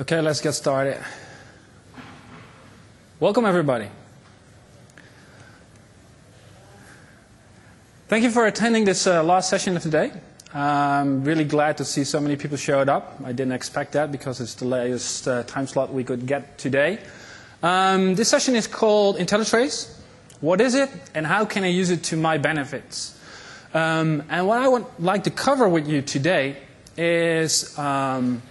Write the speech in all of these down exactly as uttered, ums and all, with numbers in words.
Okay, let's get started. Welcome, everybody. Thank you for attending this uh, last session of today. I'm really glad to see so many people showed up. I didn't expect that because it's the latest uh, time slot we could get today. Um, this session is called IntelliTrace. What is it, and how can I use it to my benefits? Um, and what I would like to cover with you today is um,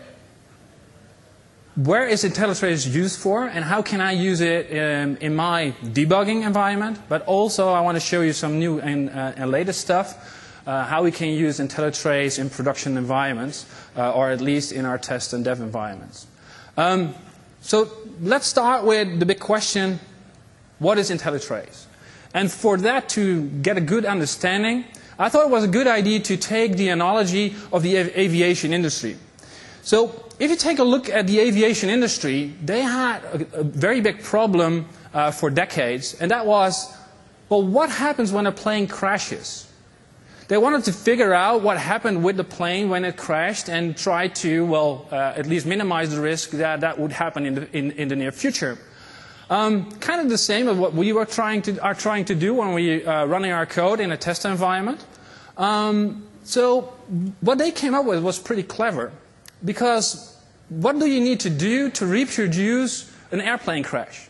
where is IntelliTrace used for, and how can I use it in, in my debugging environment? But also I want to show you some new and, uh, and latest stuff, uh, how we can use IntelliTrace in production environments, uh, or at least in our test and dev environments. Um, so let's start with the big question, what is IntelliTrace? And for that to get a good understanding, I thought it was a good idea to take the analogy of the av aviation industry. So if you take a look at the aviation industry, they had a, a very big problem uh, for decades, and that was, well, what happens when a plane crashes? They wanted to figure out what happened with the plane when it crashed and try to, well, uh, at least minimize the risk that that would happen in the, in, in the near future. Um, kind of the same as what we were trying to, are trying to do when we are uh, running our code in a test environment. Um, so what they came up with was pretty clever. Because what do you need to do to reproduce an airplane crash?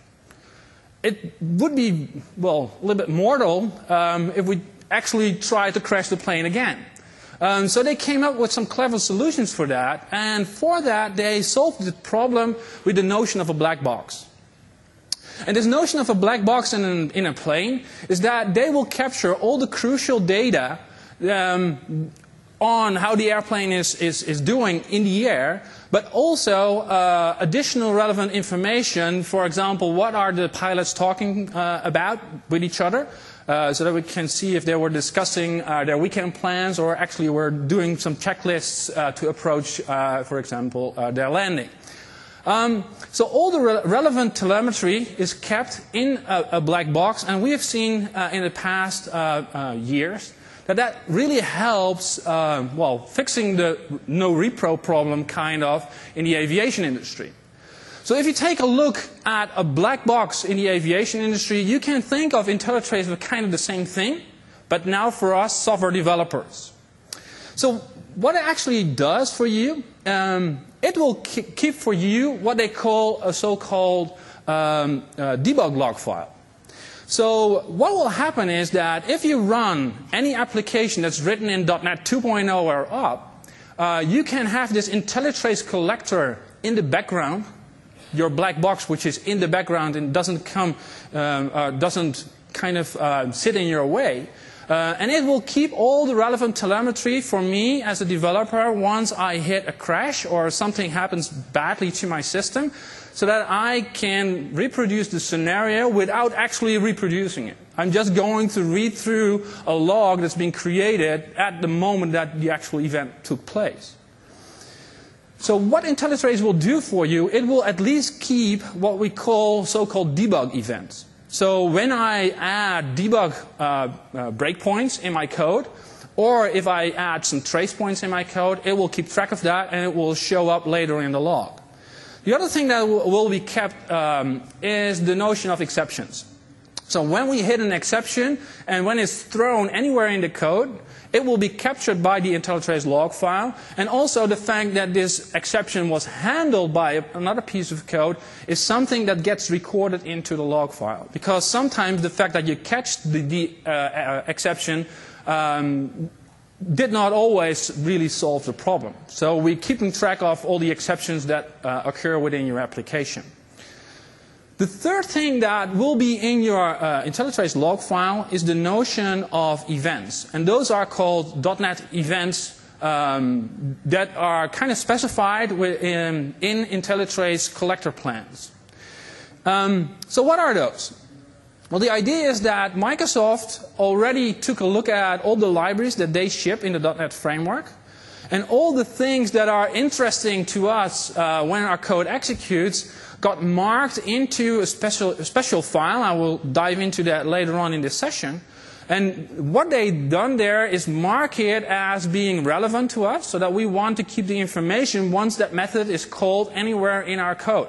It would be, well, a little bit mortal um, if we actually tried to crash the plane again. Um, so they came up with some clever solutions for that, and for that they solved the problem with the notion of a black box. And this notion of a black box in, an, in a plane is that they will capture all the crucial data um, on how the airplane is, is, is doing in the air, but also uh, additional relevant information. For example, what are the pilots talking uh, about with each other, uh, so that we can see if they were discussing uh, their weekend plans or actually were doing some checklists uh, to approach, uh, for example, uh, their landing. Um, so all the re relevant telemetry is kept in a, a black box, and we have seen uh, in the past uh, uh, years that that really helps, uh, well, fixing the no repro problem kind of in the aviation industry. So if you take a look at a black box in the aviation industry, you can think of IntelliTrace as kind of the same thing, but now for us software developers. So what it actually does for you, um, it will keep for you what they call a so-called um, uh, debug log file. So what will happen is that if you run any application that's written in dot net two point oh or up, uh, you can have this IntelliTrace collector in the background, your black box which is in the background and doesn't come, um, uh, doesn't kind of uh, sit in your way. Uh, and it will keep all the relevant telemetry for me as a developer once I hit a crash or something happens badly to my system, so that I can reproduce the scenario without actually reproducing it. I'm just going to read through a log that's been created at the moment that the actual event took place. So what IntelliTrace will do for you, it will at least keep what we call so-called debug events. So when I add debug uh, uh, breakpoints in my code, or if I add some trace points in my code, it will keep track of that and it will show up later in the log. The other thing that will be kept um, is the notion of exceptions. So when we hit an exception and when it's thrown anywhere in the code, it will be captured by the IntelliTrace log file. And also the fact that this exception was handled by another piece of code is something that gets recorded into the log file. Because sometimes the fact that you catch the, the uh, uh, exception um, did not always really solve the problem. So we're keeping track of all the exceptions that uh, occur within your application. The third thing that will be in your uh, IntelliTrace log file is the notion of events. And those are called dot net events um, that are kind of specified within, in IntelliTrace collector plans. Um, so what are those? Well, the idea is that Microsoft already took a look at all the libraries that they ship in the dot net framework, and all the things that are interesting to us uh, when our code executes got marked into a special, a special file. I will dive into that later on in this session. And what they've done there is mark it as being relevant to us so that we want to keep the information once that method is called anywhere in our code.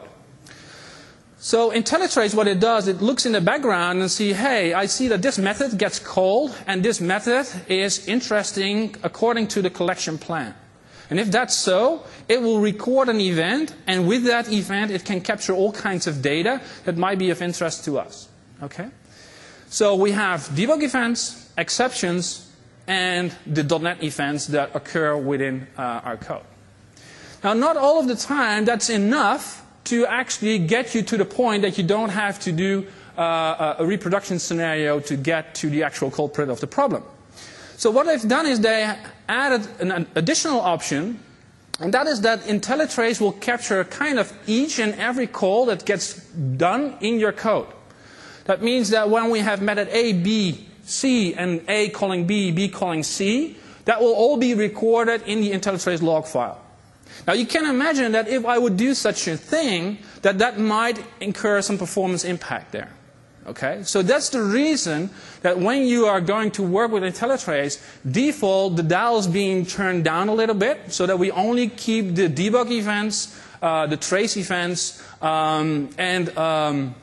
So IntelliTrace, what it does, it looks in the background and see, hey, I see that this method gets called and this method is interesting according to the collection plan. And if that's so, it will record an event, and with that event it can capture all kinds of data that might be of interest to us. Okay? So we have debug events, exceptions, and the .NET events that occur within uh, our code. Now, not all of the time that's enough to actually get you to the point that you don't have to do uh, a reproduction scenario to get to the actual culprit of the problem. So what they've done is they added an additional option, and that is that IntelliTrace will capture kind of each and every call that gets done in your code. That means that when we have method A, B, C, and A calling B, B calling C, that will all be recorded in the IntelliTrace log file. Now you can imagine that if I would do such a thing, that that might incur some performance impact there. Okay? So that's the reason that when you are going to work with IntelliTrace, default the dial is being turned down a little bit so that we only keep the debug events, uh, the trace events, um, and um,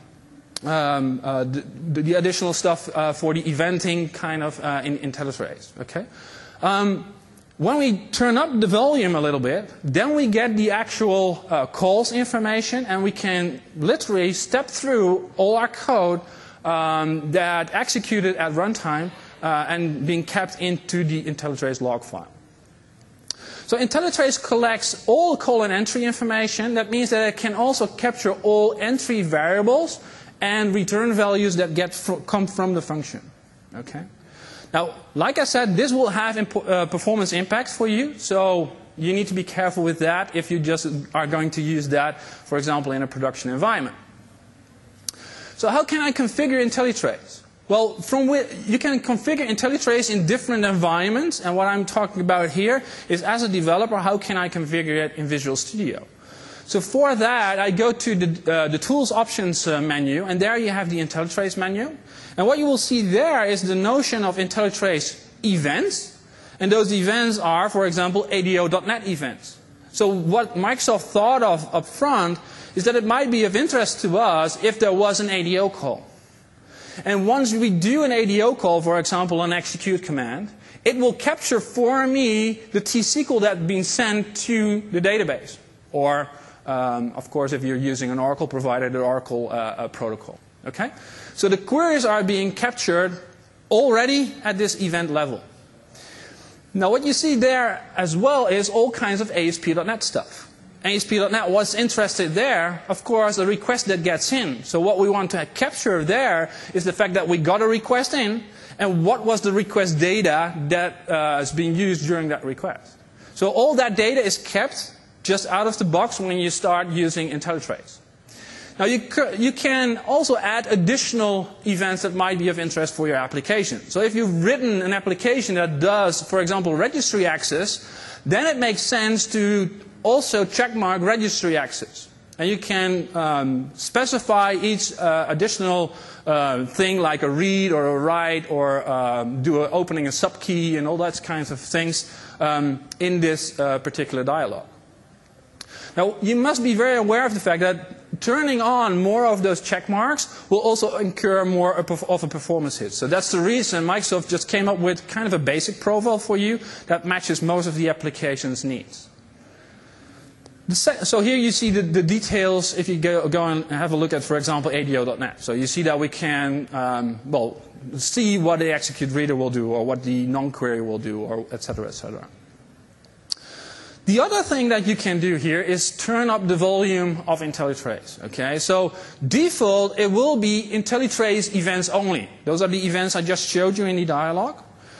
um, uh, the, the additional stuff uh, for the eventing kind of uh, in IntelliTrace. Okay? Um, When we turn up the volume a little bit, then we get the actual uh, calls information, and we can literally step through all our code um, that executed at runtime uh, and being kept into the IntelliTrace log file. So IntelliTrace collects all call and entry information. That means that it can also capture all entry variables and return values that get fr- come from the function. Okay? Now, like I said, this will have uh, performance impacts for you, so you need to be careful with that if you just are going to use that, for example, in a production environment. So how can I configure IntelliTrace? Well, from you can configure IntelliTrace in different environments, and what I'm talking about here is, as a developer, how can I configure it in Visual Studio? So for that, I go to the, uh, the Tools Options uh, menu, and there you have the IntelliTrace menu. And what you will see there is the notion of IntelliTrace events. And those events are, for example, A D O dot net events. So what Microsoft thought of up front is that it might be of interest to us if there was an A D O call. And once we do an A D O call, for example, an execute command, it will capture for me the T S Q L that's been sent to the database. Or Um, of course, if you're using an Oracle provider, the Oracle uh, uh, protocol. Okay? So the queries are being captured already at this event level. Now what you see there as well is all kinds of A S P dot net stuff. A S P dot net, what's interested there, of course, a request that gets in. So what we want to capture there is the fact that we got a request in, and what was the request data that uh, is being used during that request. So all that data is kept just out of the box when you start using IntelliTrace. Now you, you can also add additional events that might be of interest for your application. So if you've written an application that does, for example, registry access, then it makes sense to also checkmark registry access. And you can um, specify each uh, additional uh, thing like a read or a write or um, do a opening a subkey and all that kinds of things um, in this uh, particular dialog. Now, you must be very aware of the fact that turning on more of those check marks will also incur more of a performance hit. So that's the reason Microsoft just came up with kind of a basic profile for you that matches most of the application's needs. The so here you see the, the details if you go, go and have a look at, for example, A D O dot net. So you see that we can, um, well, see what the execute reader will do or what the non-query will do, or et cetera, et cetera. The other thing that you can do here is turn up the volume of IntelliTrace. Okay, so default it will be IntelliTrace events only. Those are the events I just showed you in the dialog.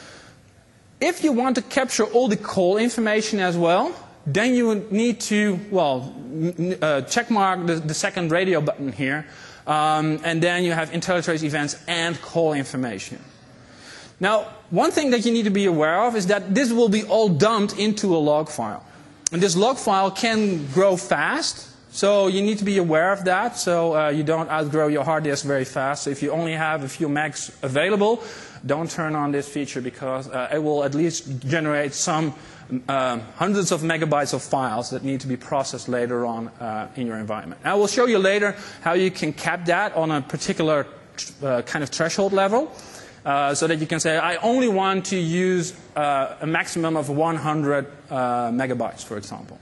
If you want to capture all the call information as well, then you would need to, well, uh, checkmark the, the second radio button here, um, and then you have IntelliTrace events and call information. Now, one thing that you need to be aware of is that this will be all dumped into a log file. And this log file can grow fast, so you need to be aware of that, so uh, you don't outgrow your hard disk very fast. So if you only have a few megs available, don't turn on this feature because uh, it will at least generate some uh, hundreds of megabytes of files that need to be processed later on uh, in your environment. I will show you later how you can cap that on a particular uh, kind of threshold level. Uh, so that you can say, I only want to use uh, a maximum of one hundred uh, megabytes, for example.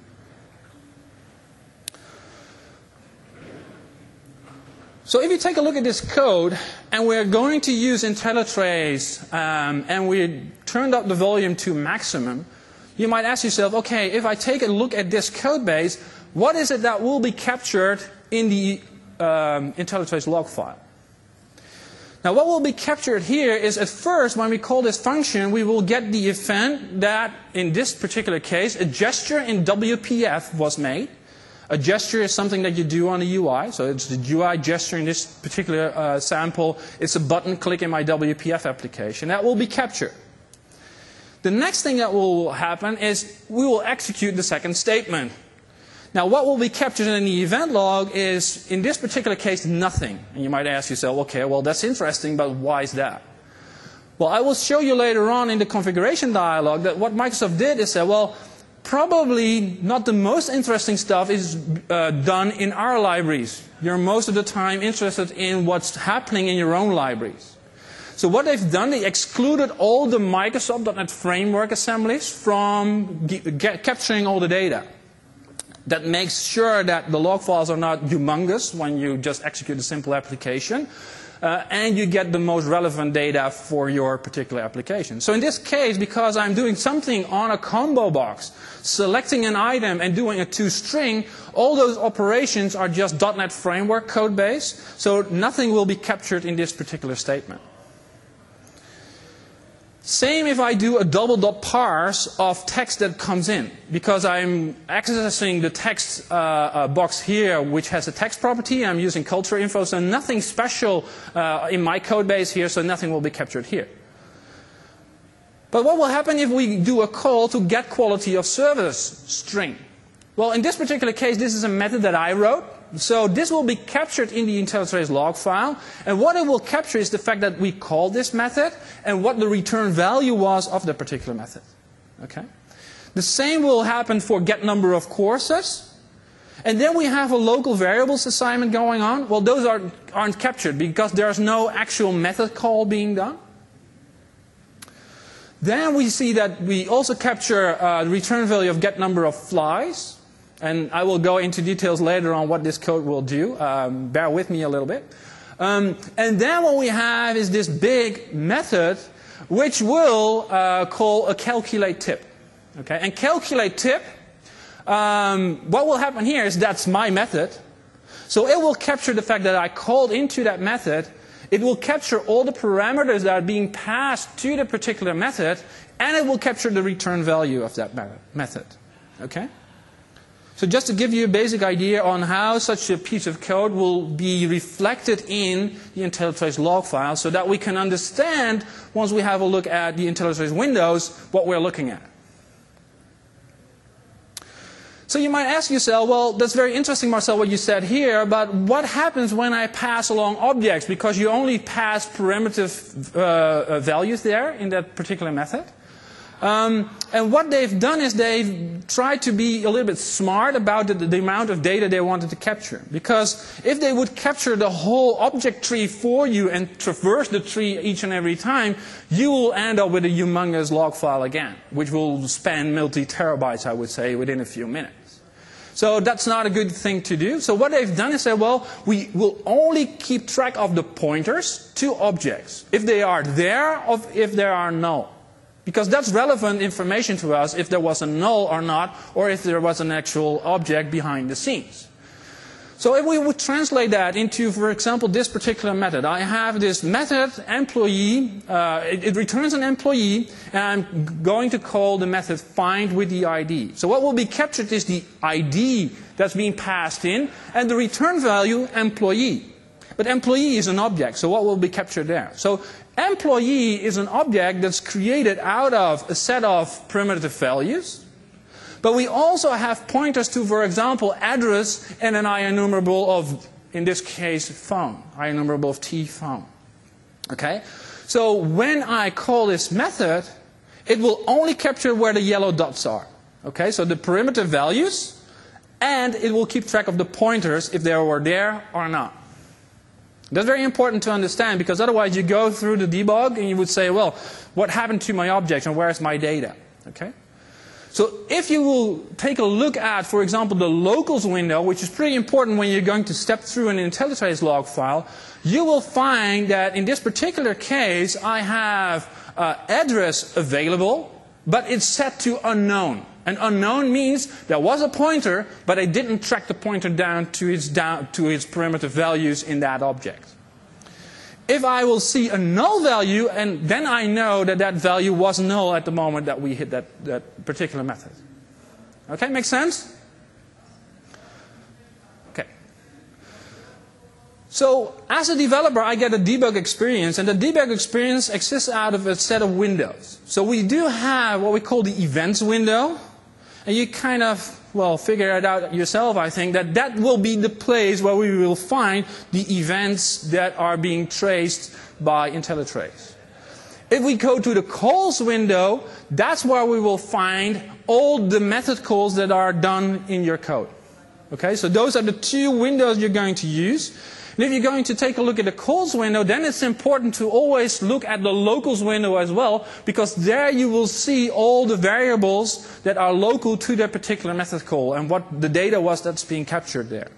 So if you take a look at this code, and we're going to use IntelliTrace, um, and we turned up the volume to maximum, you might ask yourself, okay, if I take a look at this code base, what is it that will be captured in the um, IntelliTrace log file? Now what will be captured here is, at first, when we call this function, we will get the event that, in this particular case, a gesture in W P F was made. A gesture is something that you do on the U I, so it's the U I gesture in this particular uh, sample. It's a button click in my W P F application. That will be captured. The next thing that will happen is we will execute the second statement. Now what will be captured in the event log is, in this particular case, nothing. And you might ask yourself, okay, well that's interesting, but why is that? Well, I will show you later on in the configuration dialog that what Microsoft did is say, well, probably not the most interesting stuff is uh, done in our libraries. You're most of the time interested in what's happening in your own libraries. So what they've done, they excluded all the Microsoft dot net Framework assemblies from get, capturing all the data. That makes sure that the log files are not humongous when you just execute a simple application. Uh, and you get the most relevant data for your particular application. So in this case, because I'm doing something on a combo box, selecting an item and doing a toString, all those operations are just dot net Framework code base, so nothing will be captured in this particular statement. Same if I do a double dot parse of text that comes in, because I'm accessing the text uh, uh, box here, which has a text property. I'm using culture info, so nothing special uh, in my code base here, so nothing will be captured here. But what will happen if we do a call to get quality of service string? Well, in this particular case, this is a method that I wrote. So this will be captured in the IntelliTrace log file. And what it will capture is the fact that we called this method and what the return value was of the particular method. Okay? The same will happen for get number of courses. And then we have a local variables assignment going on. Well, those are, aren't captured because there's no actual method call being done. Then we see that we also capture uh, the return value of get number of flies. And I will go into details later on what this code will do. Um, bear with me a little bit. Um, and then what we have is this big method which will uh, call a calculate tip. Okay? And calculate tip, um, what will happen here is that's my method. So it will capture the fact that I called into that method. It will capture all the parameters that are being passed to the particular method, and it will capture the return value of that method. Okay? So just to give you a basic idea on how such a piece of code will be reflected in the IntelliTrace log file so that we can understand, once we have a look at the IntelliTrace windows, what we're looking at. So you might ask yourself, well, that's very interesting, Marcel, what you said here, but what happens when I pass along objects? Because you only pass primitive uh, values there in that particular method. Um, and what they've done is they've tried to be a little bit smart about the, the amount of data they wanted to capture. Because if they would capture the whole object tree for you and traverse the tree each and every time, you will end up with a humongous log file again, which will span multi-terabytes, I would say, within a few minutes. So that's not a good thing to do. So what they've done is say, well, we will only keep track of the pointers to objects, if they are there or if there are null. Because that's relevant information to us if there was a null or not, or if there was an actual object behind the scenes. So if we would translate that into, for example, this particular method. I have this method, employee, uh, it, it returns an employee, and I'm going to call the method find with the I D. So what will be captured is the I D that's being passed in, and the return value, employee. But employee is an object, so what will be captured there? So employee is an object that's created out of a set of primitive values. But we also have pointers to, for example, address and an IEnumerable of, in this case, phone. IEnumerable of T phone. Okay? So when I call this method, it will only capture where the yellow dots are. Okay, so the perimeter values, and it will keep track of the pointers if they were there or not. That's very important to understand, because otherwise you go through the debug and you would say, well, what happened to my object and where's my data? Okay? So if you will take a look at, for example, the locals window, which is pretty important when you're going to step through an IntelliTrace log file, you will find that in this particular case I have uh, address available, but it's set to unknown. And unknown means there was a pointer, but I didn't track the pointer down to its, down to its perimeter values in that object. If I will see a null value, and then I know that that value was null at the moment that we hit that, that particular method. Okay, makes sense? Okay. So as a developer, I get a debug experience, and the debug experience exists out of a set of windows. So we do have what we call the events window. And you kind of, well, figure it out yourself, I think, that that will be the place where we will find the events that are being traced by IntelliTrace. If we go to the calls window, that's where we will find all the method calls that are done in your code. Okay, so those are the two windows you're going to use. And if you're going to take a look at the calls window, then it's important to always look at the locals window as well, because there you will see all the variables that are local to that particular method call and what the data was that's being captured there.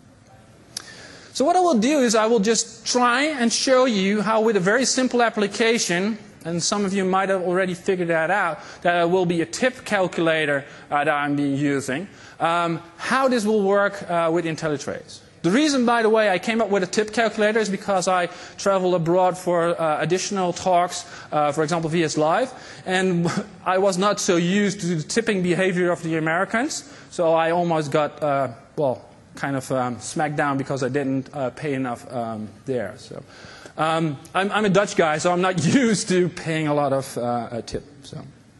So what I will do is I will just try and show you how, with a very simple application, and some of you might have already figured that out, that will be a tip calculator uh, that I'm being using, um, how this will work uh, with IntelliTrace. The reason, by the way, I came up with a tip calculator is because I travel abroad for uh, additional talks, uh, for example, V S Live, and I was not so used to the tipping behavior of the Americans, so I almost got, uh, well, kind of um, smacked down because I didn't uh, pay enough um, there. So, um, I'm, I'm a Dutch guy, so I'm not used to paying a lot of uh, a tip. So,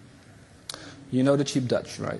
you know the cheap Dutch, right?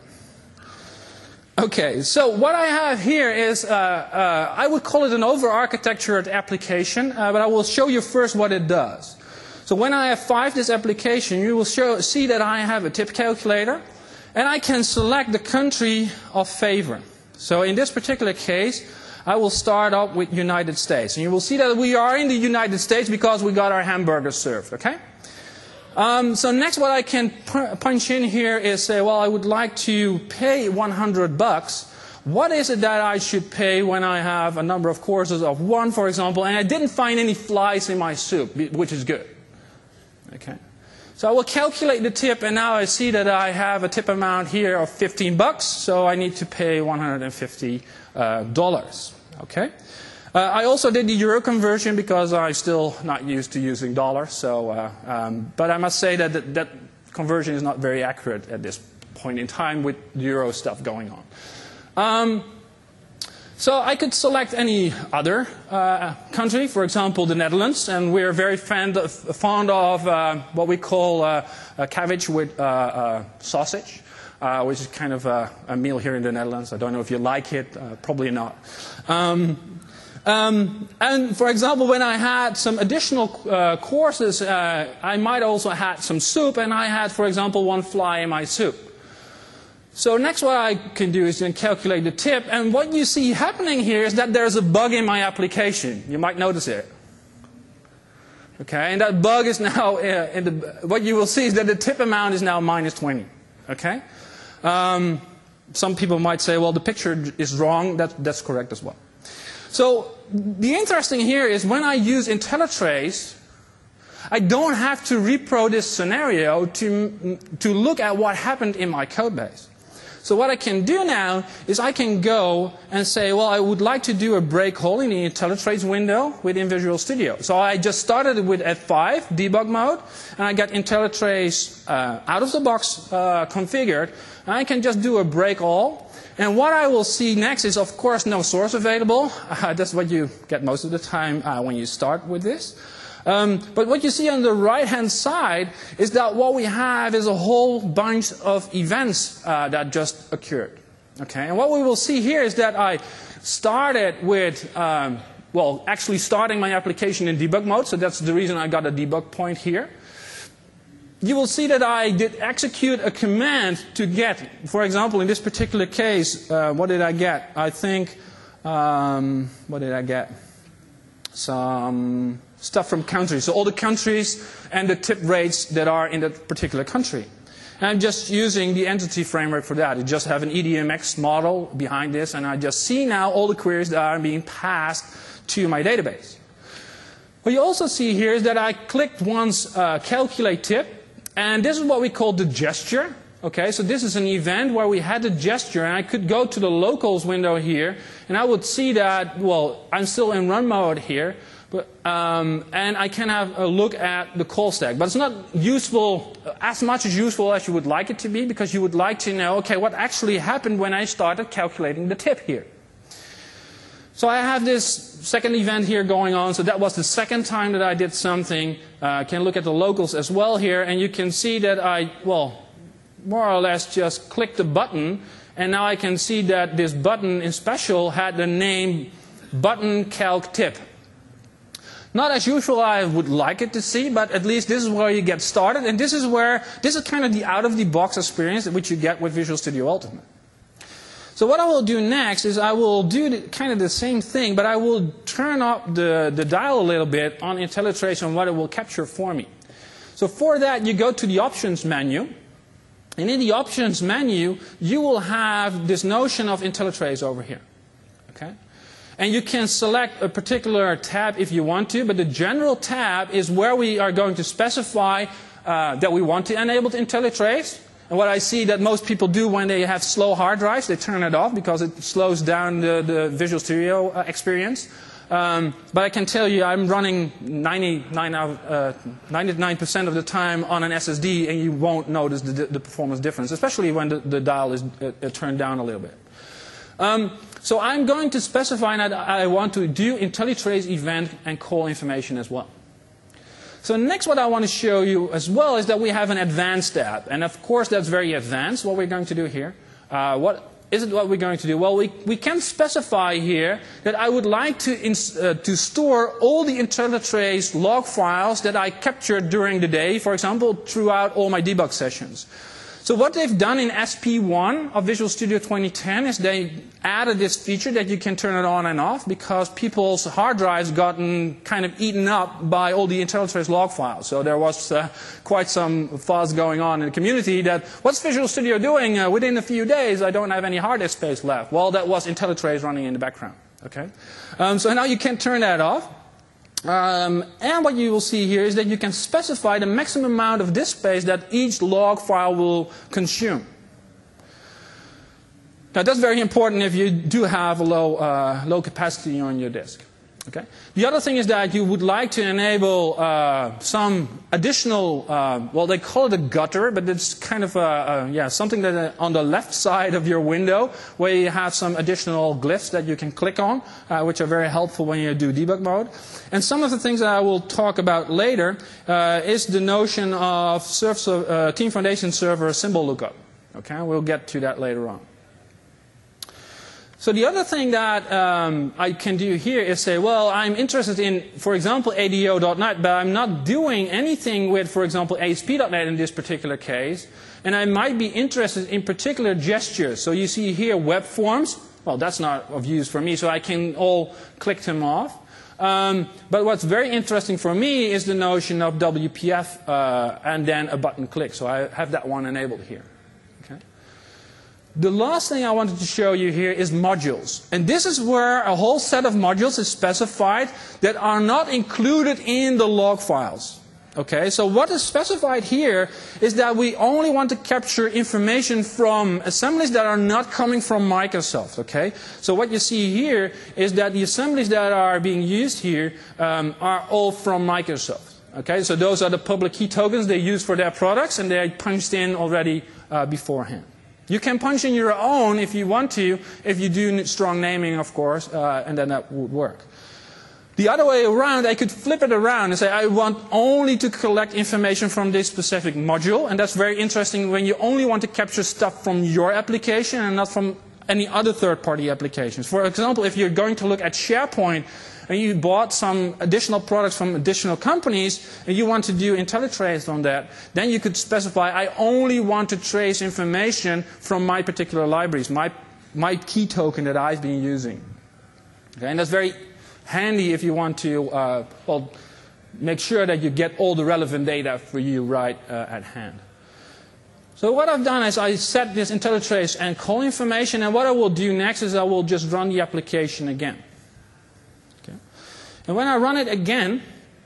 Okay, so what I have here is, uh, uh, I would call it an over-architectured application, uh, but I will show you first what it does. So when I have five this application, you will show, see that I have a tip calculator, and I can select the country of favor. So in this particular case, I will start up with United States. And you will see that we are in the United States because we got our hamburgers served, okay? Um, so next what I can punch in here is say, well, I would like to pay one hundred bucks. What is it that I should pay when I have a number of courses of one, for example, and I didn't find any flies in my soup, which is good. Okay. So I will calculate the tip, and now I see that I have a tip amount here of fifteen bucks, so I need to pay one hundred fifty dollars. Uh, okay. Uh, I also did the euro conversion because I'm still not used to using dollars. So, uh, um, but I must say that, that that conversion is not very accurate at this point in time with euro stuff going on. Um, so I could select any other uh, country, for example, the Netherlands, and we're very fond of, fond of uh, what we call uh, a cabbage with uh, uh, sausage, uh, which is kind of a, a meal here in the Netherlands. I don't know if you like it, uh, probably not. Um, Um, and for example, when I had some additional uh, courses, uh, I might also had some soup, and I had, for example, one fly in my soup. So next what I can do is then calculate the tip, and what you see happening here is that there's a bug in my application. You might notice it. Okay, and that bug is now, uh, in the, what you will see is that the tip amount is now minus twenty. Okay? Um, some people might say, well, the picture is wrong. That, that's correct as well. So the interesting here is when I use IntelliTrace, I don't have to repro this scenario to, to look at what happened in my code base. So what I can do now is I can go and say, well, I would like to do a break hole in the IntelliTrace window within Visual Studio. So I just started with F five, debug mode, and I got IntelliTrace uh, out of the box uh, configured, and I can just do a break all. And what I will see next is, of course, no source available. Uh, that's what you get most of the time uh, when you start with this. Um, but what you see on the right-hand side is that what we have is a whole bunch of events uh, that just occurred. Okay, and what we will see here is that I started with um, well, actually starting my application in debug mode, so that's the reason I got a debug point here. You will see that I did execute a command to get, for example, in this particular case, uh, what did I get? I think, um, what did I get? Some stuff from countries. So all the countries and the tip rates that are in that particular country. And I'm just using the entity framework for that. I just have an E D M X model behind this, and I just see now all the queries that are being passed to my database. What you also see here is that I clicked once uh, calculate tip, and this is what we call the gesture. Okay, so this is an event where we had the gesture, and I could go to the locals window here, and I would see that, well, I'm still in run mode here, but, um, and I can have a look at the call stack. But it's not useful, as much as useful as you would like it to be, because you would like to know, okay, what actually happened when I started calculating the tip here. So I have this second event here going on, so that was the second time that I did something. I uh, can look at the locals as well here, and you can see that I, well, more or less just clicked the button, and now I can see that this button in special had the name button calc tip. Not as usual I would like it to see, but at least this is where you get started, and this is where, this is kind of the out-of-the-box experience which you get with Visual Studio Ultimate. So what I will do next is I will do the, kind of the same thing, but I will turn up the, the dial a little bit on IntelliTrace on what it will capture for me. So for that, you go to the Options menu. And in the Options menu, you will have this notion of IntelliTrace over here. Okay? And you can select a particular tab if you want to, but the general tab is where we are going to specify uh, that we want to enable IntelliTrace. And what I see that most people do when they have slow hard drives, they turn it off because it slows down the, the Visual Studio uh, experience. Um, but I can tell you I'm running ninety-nine percent of the time on an S S D, and you won't notice the, the performance difference, especially when the, the dial is uh, turned down a little bit. Um, so I'm going to specify that I want to do IntelliTrace event and call information as well. So next what I want to show you as well is that we have an advanced tab. And of course that's very advanced what we're going to do here. Uh, what is it what we're going to do? Well, we, we can specify here that I would like to, ins uh, to store all the IntelliTrace log files that I captured during the day, for example, throughout all my debug sessions. So what they've done in S P one of Visual Studio twenty ten is they added this feature that you can turn it on and off because people's hard drives gotten kind of eaten up by all the IntelliTrace log files. So there was uh, quite some fuzz going on in the community that, what's Visual Studio doing? Uh, within a few days I don't have any hard disk space left. Well, that was IntelliTrace running in the background. Okay? Um, so now you can turn that off. Um, and what you will see here is that you can specify the maximum amount of disk space that each log file will consume. Now that's very important if you do have a low, uh, low capacity on your disk. Okay? The other thing is that you would like to enable uh, some additional, uh, well, they call it a gutter, but it's kind of a, a, yeah, something that uh, on the left side of your window where you have some additional glyphs that you can click on, uh, which are very helpful when you do debug mode. And some of the things that I will talk about later uh, is the notion of surf, uh, Team Foundation Server symbol lookup. Okay? We'll get to that later on. So the other thing that um, I can do here is say, well, I'm interested in, for example, A D O dot net, but I'm not doing anything with, for example, A S P dot net in this particular case. And I might be interested in particular gestures. So you see here web forms. Well, that's not of use for me, so I can all click them off. Um, but what's very interesting for me is the notion of W P F uh, and then a button click. So I have that one enabled here. The last thing I wanted to show you here is modules. And this is where a whole set of modules is specified that are not included in the log files. Okay, so what is specified here is that we only want to capture information from assemblies that are not coming from Microsoft. Okay, so what you see here is that the assemblies that are being used here um, are all from Microsoft. Okay, so those are the public key tokens they use for their products, and they're punched in already uh, beforehand. You can punch in your own if you want to, if you do strong naming, of course, uh, and then that would work. The other way around, I could flip it around and say I want only to collect information from this specific module, and that's very interesting when you only want to capture stuff from your application and not from any other third-party applications. For example, if you're going to look at SharePoint and you bought some additional products from additional companies and you want to do IntelliTrace on that, then you could specify, I only want to trace information from my particular libraries, my, my key token that I've been using. Okay, and that's very handy if you want to uh, well, make sure that you get all the relevant data for you right uh, at hand. So what I've done is I set this IntelliTrace and call information, and what I will do next is I will just run the application again. Okay. And when I run it again,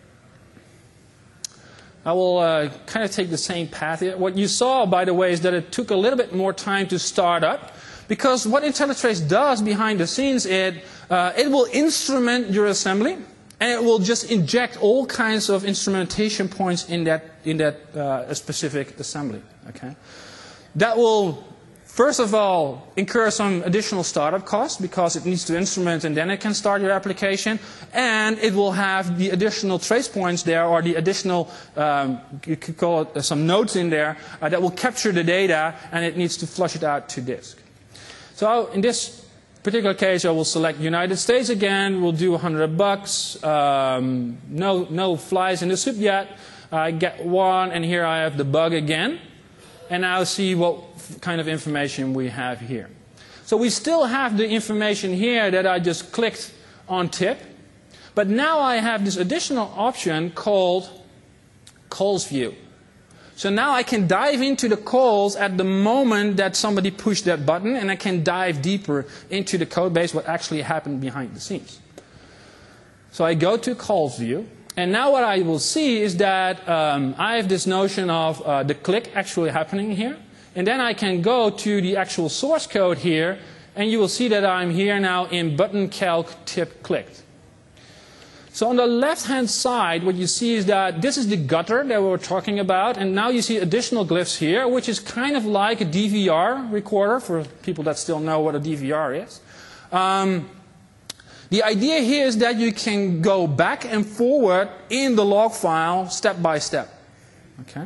I will uh, kind of take the same path here. What you saw, by the way, is that it took a little bit more time to start up, because what IntelliTrace does behind the scenes, it, uh, it will instrument your assembly, and it will just inject all kinds of instrumentation points in that, in that uh, specific assembly. Okay? That will, first of all, incur some additional startup costs because it needs to instrument and then it can start your application. And it will have the additional trace points there, or the additional, um, you could call it uh, some nodes in there, uh, that will capture the data, and it needs to flush it out to disk. So in this particular case, I will select United States again. We'll do a hundred bucks. Um, no, no flies in the soup yet. I get one, and here I have the bug again. And now see what kind of information we have here. So we still have the information here that I just clicked on tip. But now I have this additional option called calls view. So now I can dive into the calls at the moment that somebody pushed that button, and I can dive deeper into the code base, what actually happened behind the scenes. So I go to calls view, and now what I will see is that um, I have this notion of uh, the click actually happening here. And then I can go to the actual source code here, and you will see that I'm here now in button calc tip clicked. So on the left-hand side, what you see is that this is the gutter that we were talking about, and now you see additional glyphs here, which is kind of like a D V R recorder, for people that still know what a D V R is. Um, the idea here is that you can go back and forward in the log file step by step. Okay?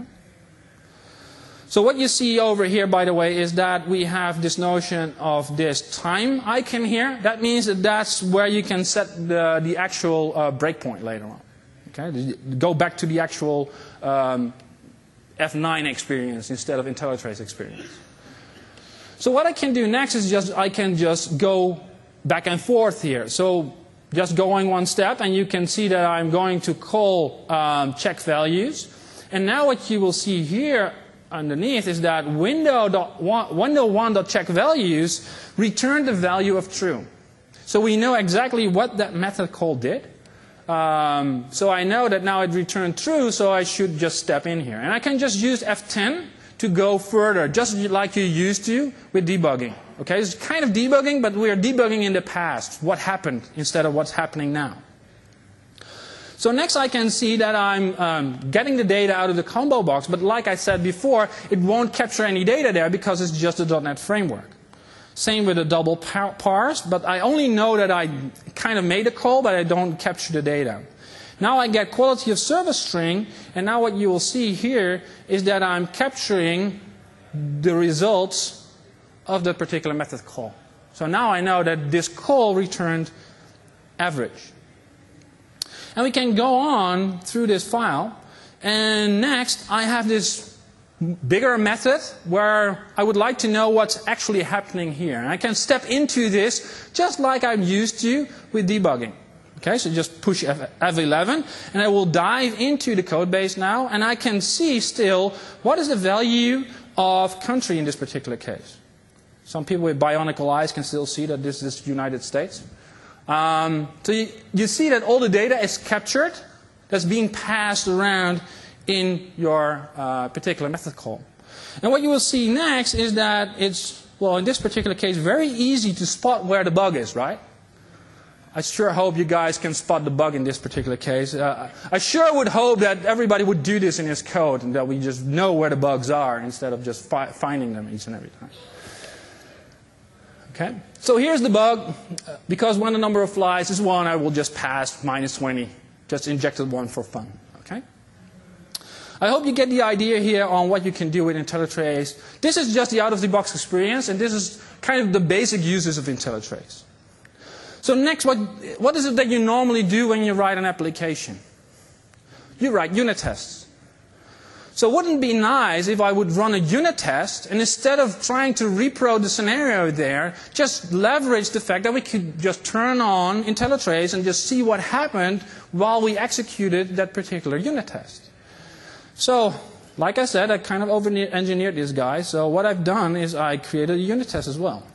So what you see over here, by the way, is that we have this notion of this time icon here. That means that that's where you can set the, the actual uh, breakpoint later on. Okay? Go back to the actual um, F nine experience instead of IntelliTrace experience. So what I can do next is just I can just go back and forth here. So just going one step, and you can see that I'm going to call um, check values. And now what you will see here underneath is that window1.checkValues return the value of true. So we know exactly what that method call did. Um, so I know that now it returned true, so I should just step in here. And I can just use F ten to go further, just like you used to with debugging. Okay, it's kind of debugging, but we are debugging in the past, what happened instead of what's happening now. So next I can see that I'm um, getting the data out of the combo box, but like I said before, it won't capture any data there because it's just a .NET framework. Same with the double parse, but I only know that I kind of made a call, but I don't capture the data. Now I get quality of service string, and now what you will see here is that I'm capturing the results of the particular method call. So now I know that this call returned average. And we can go on through this file. And next, I have this bigger method where I would like to know what's actually happening here. And I can step into this just like I'm used to with debugging. Okay, so just push F eleven, and I will dive into the code base now, and I can see still what is the value of country in this particular case. Some people with bionicle eyes can still see that this is the United States. Um, so you, you see that all the data is captured that's being passed around in your uh, particular method call. And what you will see next is that it's, well, in this particular case, very easy to spot where the bug is, right? I sure hope you guys can spot the bug in this particular case. Uh, I sure would hope that everybody would do this in his code and that we just know where the bugs are instead of just fi finding them each and every time. Okay, so here's the bug. Because when the number of flies is one, I will just pass minus twenty. Just injected one for fun. Okay. I hope you get the idea here on what you can do with IntelliTrace. This is just the out-of-the-box experience, and this is kind of the basic uses of IntelliTrace. So next, what, what is it that you normally do when you write an application? You write unit tests. So wouldn't it be nice if I would run a unit test, and instead of trying to repro the scenario there, just leverage the fact that we could just turn on IntelliTrace and just see what happened while we executed that particular unit test. So, like I said, I kind of over-engineered this guy. So what I've done is I created a unit test as well.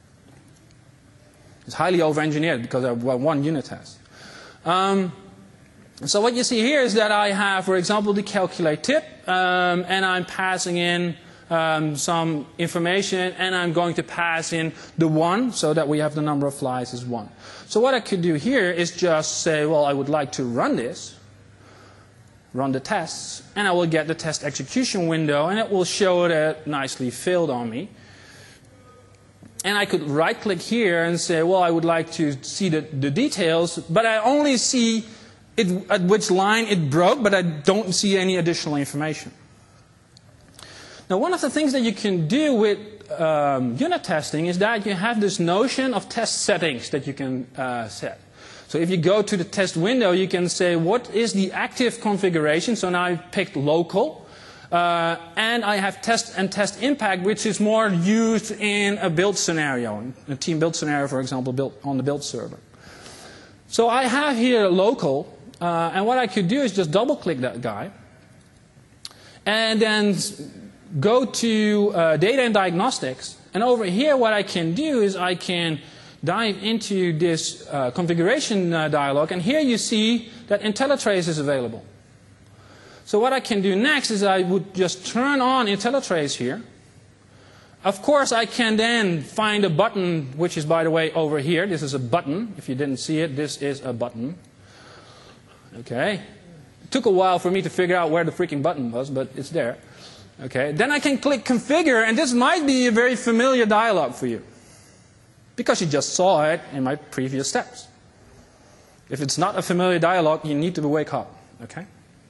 It's highly over-engineered because I have one unit test. Um, So what you see here is that I have, for example, the calculate tip, um, and I'm passing in um, some information, and I'm going to pass in the one, so that we have the number of flies as one. So what I could do here is just say, well, I would like to run this, run the tests, and I will get the test execution window, and it will show that nicely filled on me. And I could right-click here and say, well, I would like to see the, the details, but I only see It, at which line it broke, but I don't see any additional information. Now, one of the things that you can do with um, unit testing is that you have this notion of test settings that you can uh, set. So if you go to the test window, you can say, what is the active configuration? So now I've picked local. Uh, and I have test and test impact, which is more used in a build scenario, a team build scenario, for example, built on the build server. So I have here local. Uh, and what I could do is just double-click that guy, and then go to uh, Data and Diagnostics. And over here, what I can do is I can dive into this uh, configuration uh, dialog, and here you see that IntelliTrace is available. So what I can do next is I would just turn on IntelliTrace here. Of course, I can then find a button, which is, by the way, over here. This is a button. If you didn't see it, this is a button. Okay, it took a while for me to figure out where the freaking button was, but it's there. Okay, then I can click configure, and this might be a very familiar dialog for you, because you just saw it in my previous steps. If it's not a familiar dialog, you need to wake up. Okay.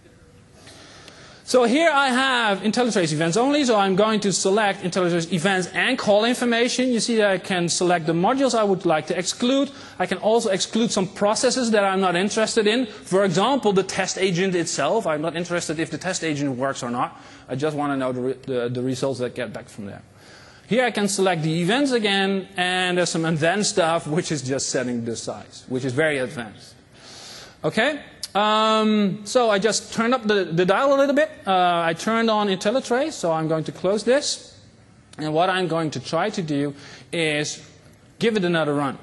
So here I have IntelliTrace events only, so I'm going to select IntelliTrace events and call information. You see that I can select the modules I would like to exclude. I can also exclude some processes that I'm not interested in. For example, the test agent itself. I'm not interested if the test agent works or not. I just want to know the, re the, the results that get back from there. Here I can select the events again, and there's some advanced stuff, which is just setting the size, which is very advanced. Okay? Um, so I just turned up the, the dial a little bit. Uh, I turned on IntelliTrace, so I'm going to close this. And what I'm going to try to do is give it another run.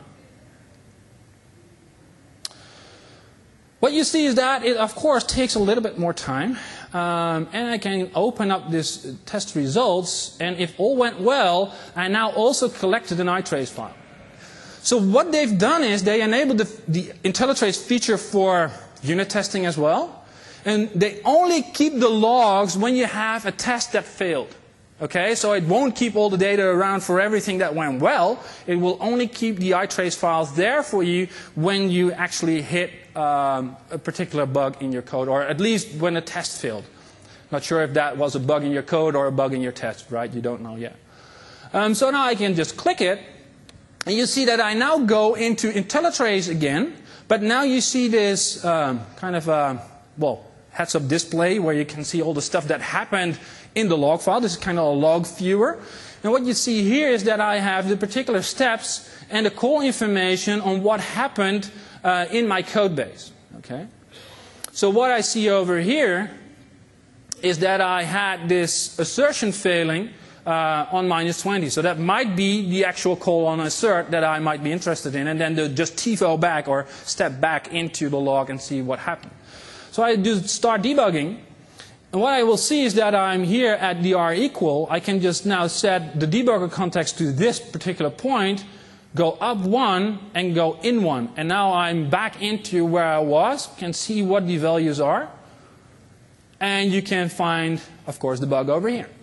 What you see is that it, of course, takes a little bit more time. Um, and I can open up this test results. And if all went well, I now also collected an iTrace file. So what they've done is they enabled the, the IntelliTrace feature for unit testing as well. And they only keep the logs when you have a test that failed. Okay, so it won't keep all the data around for everything that went well. It will only keep the iTrace files there for you when you actually hit um, a particular bug in your code, or at least when a test failed. Not sure if that was a bug in your code or a bug in your test, right? You don't know yet. Um, so now I can just click it, and you see that I now go into IntelliTrace again. But now you see this um, kind of, uh, well, heads-up display where you can see all the stuff that happened in the log file. This is kind of a log viewer. And what you see here is that I have the particular steps and the call information on what happened uh, in my code base. Okay? So what I see over here is that I had this assertion failing Uh, on minus twenty. So that might be the actual call on assert that I might be interested in, and then to just T F O back or step back into the log and see what happened. So I do start debugging, and what I will see is that I'm here at the R equal. I can just now set the debugger context to this particular point, go up one, and go in one. And now I'm back into where I was, can see what the values are, and you can find, of course, the bug over here.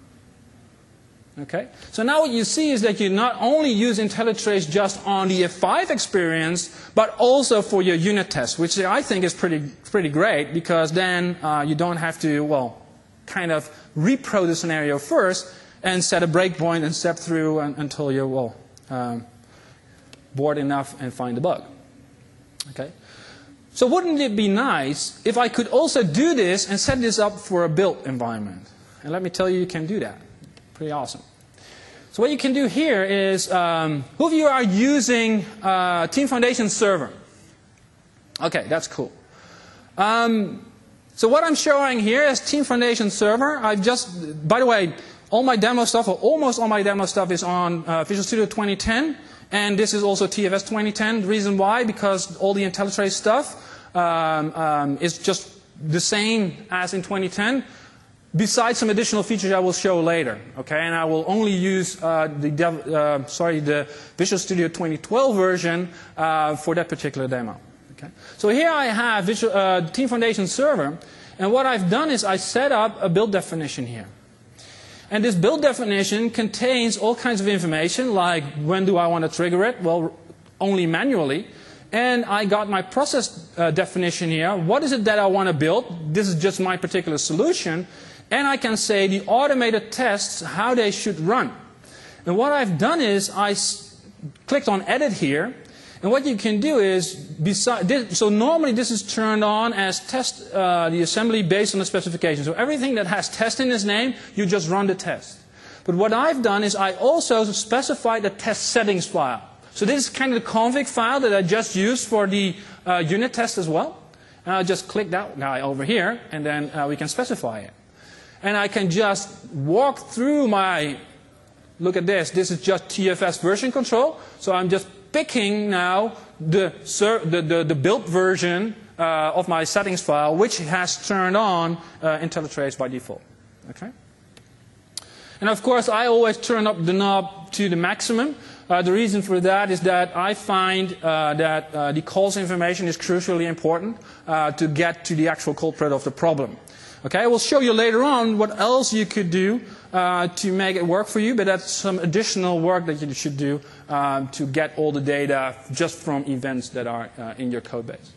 Okay? So now what you see is that you not only use IntelliTrace just on the F five experience, but also for your unit test, which I think is pretty, pretty great, because then uh, you don't have to, well, kind of repro the scenario first and set a breakpoint and step through and, until you're, well, um, bored enough and find the bug. Okay? So wouldn't it be nice if I could also do this and set this up for a built environment? And let me tell you, you can do that. Pretty awesome. So what you can do here is, um, who of you are using uh, Team Foundation Server? Okay, that's cool. Um, so what I'm showing here is Team Foundation Server. I've just, by the way, all my demo stuff, or almost all my demo stuff, is on uh, Visual Studio twenty ten. And this is also T F S twenty ten. The reason why, because all the IntelliTrace stuff um, um, is just the same as in twenty ten, besides some additional features I will show later. Okay, and I will only use uh, the dev, uh, sorry the Visual Studio twenty twelve version uh, for that particular demo. Okay, so here I have Visual, uh, Team Foundation Server, and what I've done is I set up a build definition here. And this build definition contains all kinds of information, like when do I want to trigger it? Well, only manually. And I got my process uh, definition here. What is it that I want to build? This is just my particular solution. And I can say the automated tests, how they should run. And what I've done is I s clicked on Edit here. And what you can do is, beside this, so normally this is turned on as test uh, the assembly based on the specification. So everything that has test in its name, you just run the test. But what I've done is I also specified the test settings file. So this is kind of the config file that I just used for the uh, unit test as well. And I'll just click that guy over here, and then uh, we can specify it. And I can just walk through my, look at this, this is just T F S version control. So I'm just picking now the, the, the, the built version uh, of my settings file, which has turned on uh, IntelliTrace by default. Okay? And of course, I always turn up the knob to the maximum. Uh, the reason for that is that I find uh, that uh, the calls information is crucially important uh, to get to the actual culprit of the problem. Okay, I will show you later on what else you could do uh, to make it work for you, but that's some additional work that you should do um, to get all the data just from events that are uh, in your code base.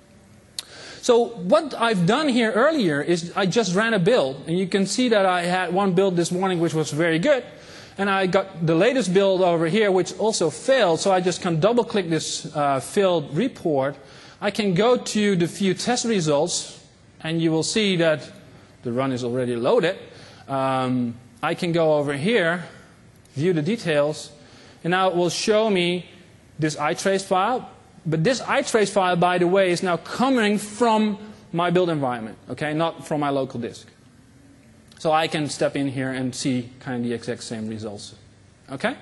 So what I've done here earlier is I just ran a build, and you can see that I had one build this morning which was very good, and I got the latest build over here which also failed, so I just can double click this uh, failed report. I can go to the view test results, and you will see that the run is already loaded. Um, I can go over here, view the details, and now it will show me this iTrace file. But this iTrace file, by the way, is now coming from my build environment, okay, not from my local disk. So I can step in here and see kind of the exact same results. Okay?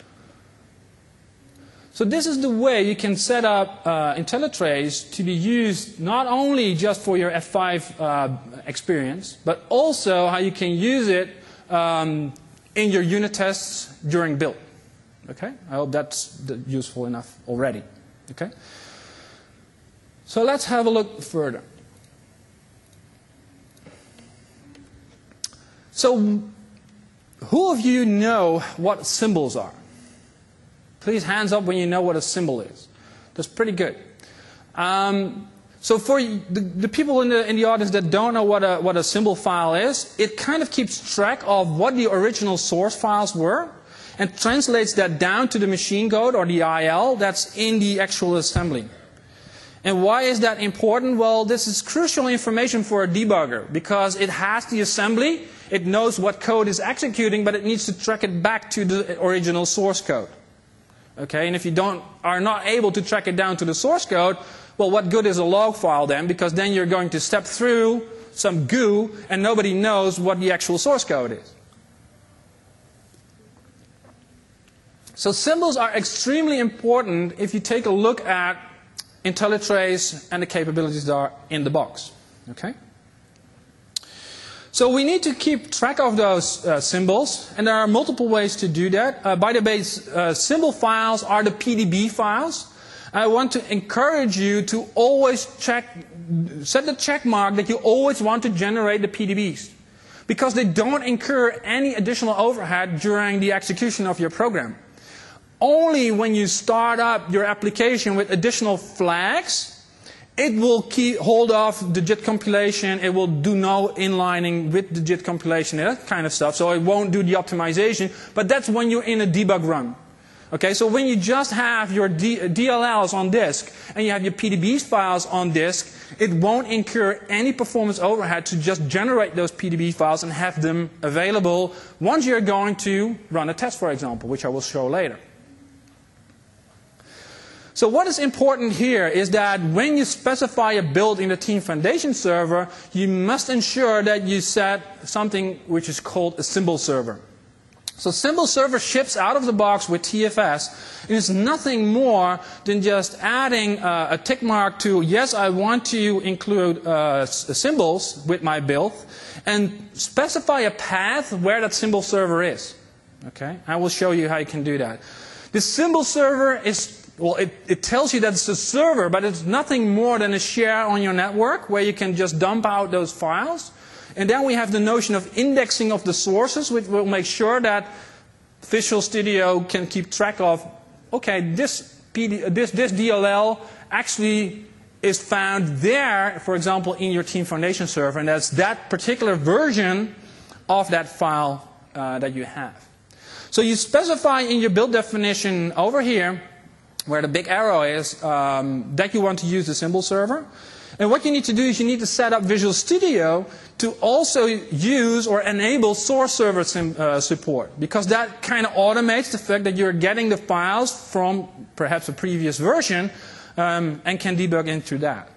So this is the way you can set up uh, IntelliTrace to be used not only just for your F five uh, experience, but also how you can use it um, in your unit tests during build. Okay? I hope that's useful enough already. Okay? So let's have a look further. So who of you know what symbols are? Please hands up when you know what a symbol is. That's pretty good. Um, so for the, the people in the, in the audience that don't know what a, what a symbol file is, it kind of keeps track of what the original source files were and translates that down to the machine code or the I L that's in the actual assembly. And why is that important? Well, this is crucial information for a debugger because it has the assembly, it knows what code is executing, but it needs to track it back to the original source code. Okay, and if you don't, are not able to track it down to the source code, well, what good is a log file then? Because then you're going to step through some goo and nobody knows what the actual source code is. So symbols are extremely important if you take a look at IntelliTrace and the capabilities that are in the box. Okay? So we need to keep track of those uh, symbols, and there are multiple ways to do that. Uh, by the way, uh, symbol files are the P D B files. I want to encourage you to always check, set the check mark that you always want to generate the P D Bs, because they don't incur any additional overhead during the execution of your program. Only when you start up your application with additional flags It will keep hold off the JIT compilation. It will do no inlining with the JIT compilation, that kind of stuff. So it won't do the optimization. But that's when you're in a debug run. Okay, so when you just have your D D L Ls on disk and you have your P D B files on disk, it won't incur any performance overhead to just generate those P D B files and have them available once you're going to run a test, for example, which I will show later. So what is important here is that when you specify a build in the Team Foundation server, you must ensure that you set something which is called a symbol server. So symbol server ships out of the box with T F S. It is nothing more than just adding uh, a tick mark to, yes, I want to include uh, symbols with my build, and specify a path where that symbol server is. Okay? I will show you how you can do that. The symbol server is, well, it, it tells you that it's a server, but it's nothing more than a share on your network where you can just dump out those files. And then we have the notion of indexing of the sources, which will make sure that Visual Studio can keep track of, okay, this, P D, this, this D L L actually is found there, for example, in your Team Foundation server, and that's that particular version of that file uh, that you have. So you specify in your build definition over here, where the big arrow is, um, that you want to use the symbol server. And what you need to do is you need to set up Visual Studio to also use or enable source server uh, support, because that kind of automates the fact that you're getting the files from perhaps a previous version um, and can debug into that.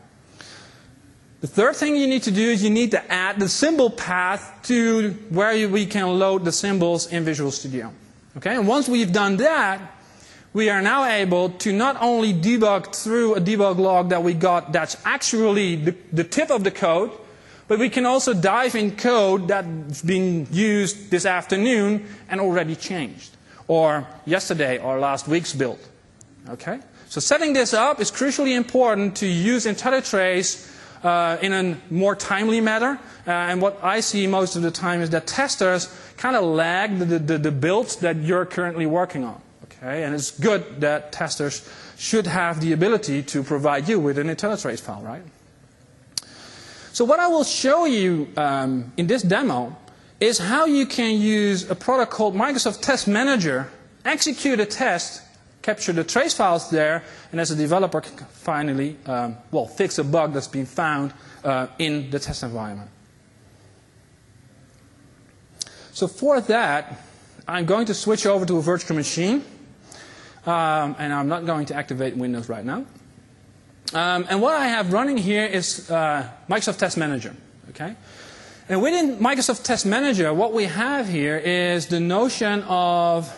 The third thing you need to do is you need to add the symbol path to where you, we can load the symbols in Visual Studio. Okay? And once we've done that, we are now able to not only debug through a debug log that we got that's actually the, the tip of the code, but we can also dive in code that's been used this afternoon and already changed, or yesterday or last week's build. Okay? So setting this up is crucially important to use IntelliTrace uh, in a more timely manner. Uh, and what I see most of the time is that testers kind of lag the, the, the builds that you're currently working on. Okay, and it's good that testers should have the ability to provide you with an IntelliTrace file, right? So what I will show you um, in this demo is how you can use a product called Microsoft Test Manager, execute a test, capture the trace files there, and as a developer can finally um, well, fix a bug that's been found uh, in the test environment. So for that, I'm going to switch over to a virtual machine. Um, and I'm not going to activate Windows right now. Um, and what I have running here is uh, Microsoft Test Manager. Okay? And within Microsoft Test Manager, what we have here is the notion of,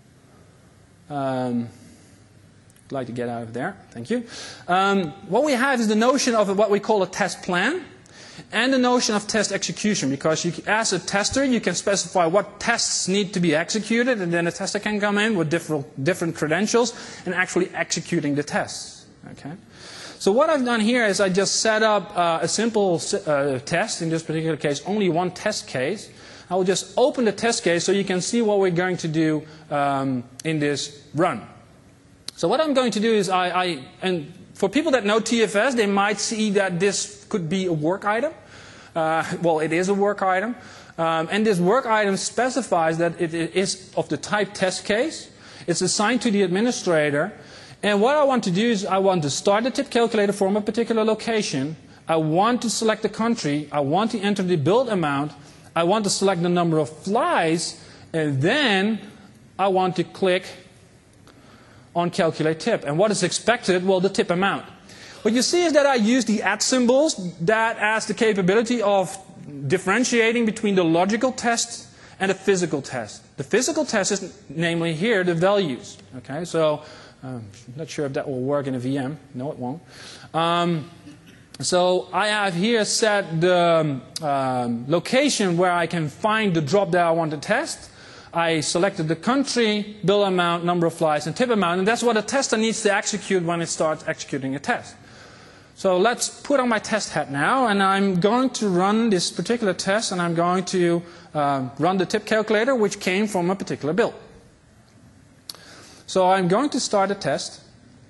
um, I'd like to get out of there, thank you. Um, what we have is the notion of what we call a test plan, and the notion of test execution, because you, as a tester, you can specify what tests need to be executed, and then a tester can come in with different, different credentials and actually executing the tests. Okay? So what I've done here is I just set up uh, a simple uh, test, in this particular case, only one test case. I will just open the test case so you can see what we're going to do um, in this run. So what I'm going to do is I, I and for people that know T F S, they might see that this could be a work item. Uh, well, it is a work item. Um, and this work item specifies that it is of the type test case. It's assigned to the administrator. And what I want to do is I want to start the tip calculator from a particular location. I want to select the country. I want to enter the build amount. I want to select the number of flies. And then I want to click on calculate tip. And what is expected? Well, the tip amount. What you see is that I use the at symbols that has the capability of differentiating between the logical test and the physical test. The physical test is namely here the values. Okay, so um, I'm not sure if that will work in a V M. No, it won't. Um, so I have here set the um, location where I can find the drop that I want to test. I selected the country, bill amount, number of flies, and tip amount, and that's what a tester needs to execute when it starts executing a test. So let's put on my test hat now, and I'm going to run this particular test, and I'm going to uh, run the tip calculator, which came from a particular build. So I'm going to start a test,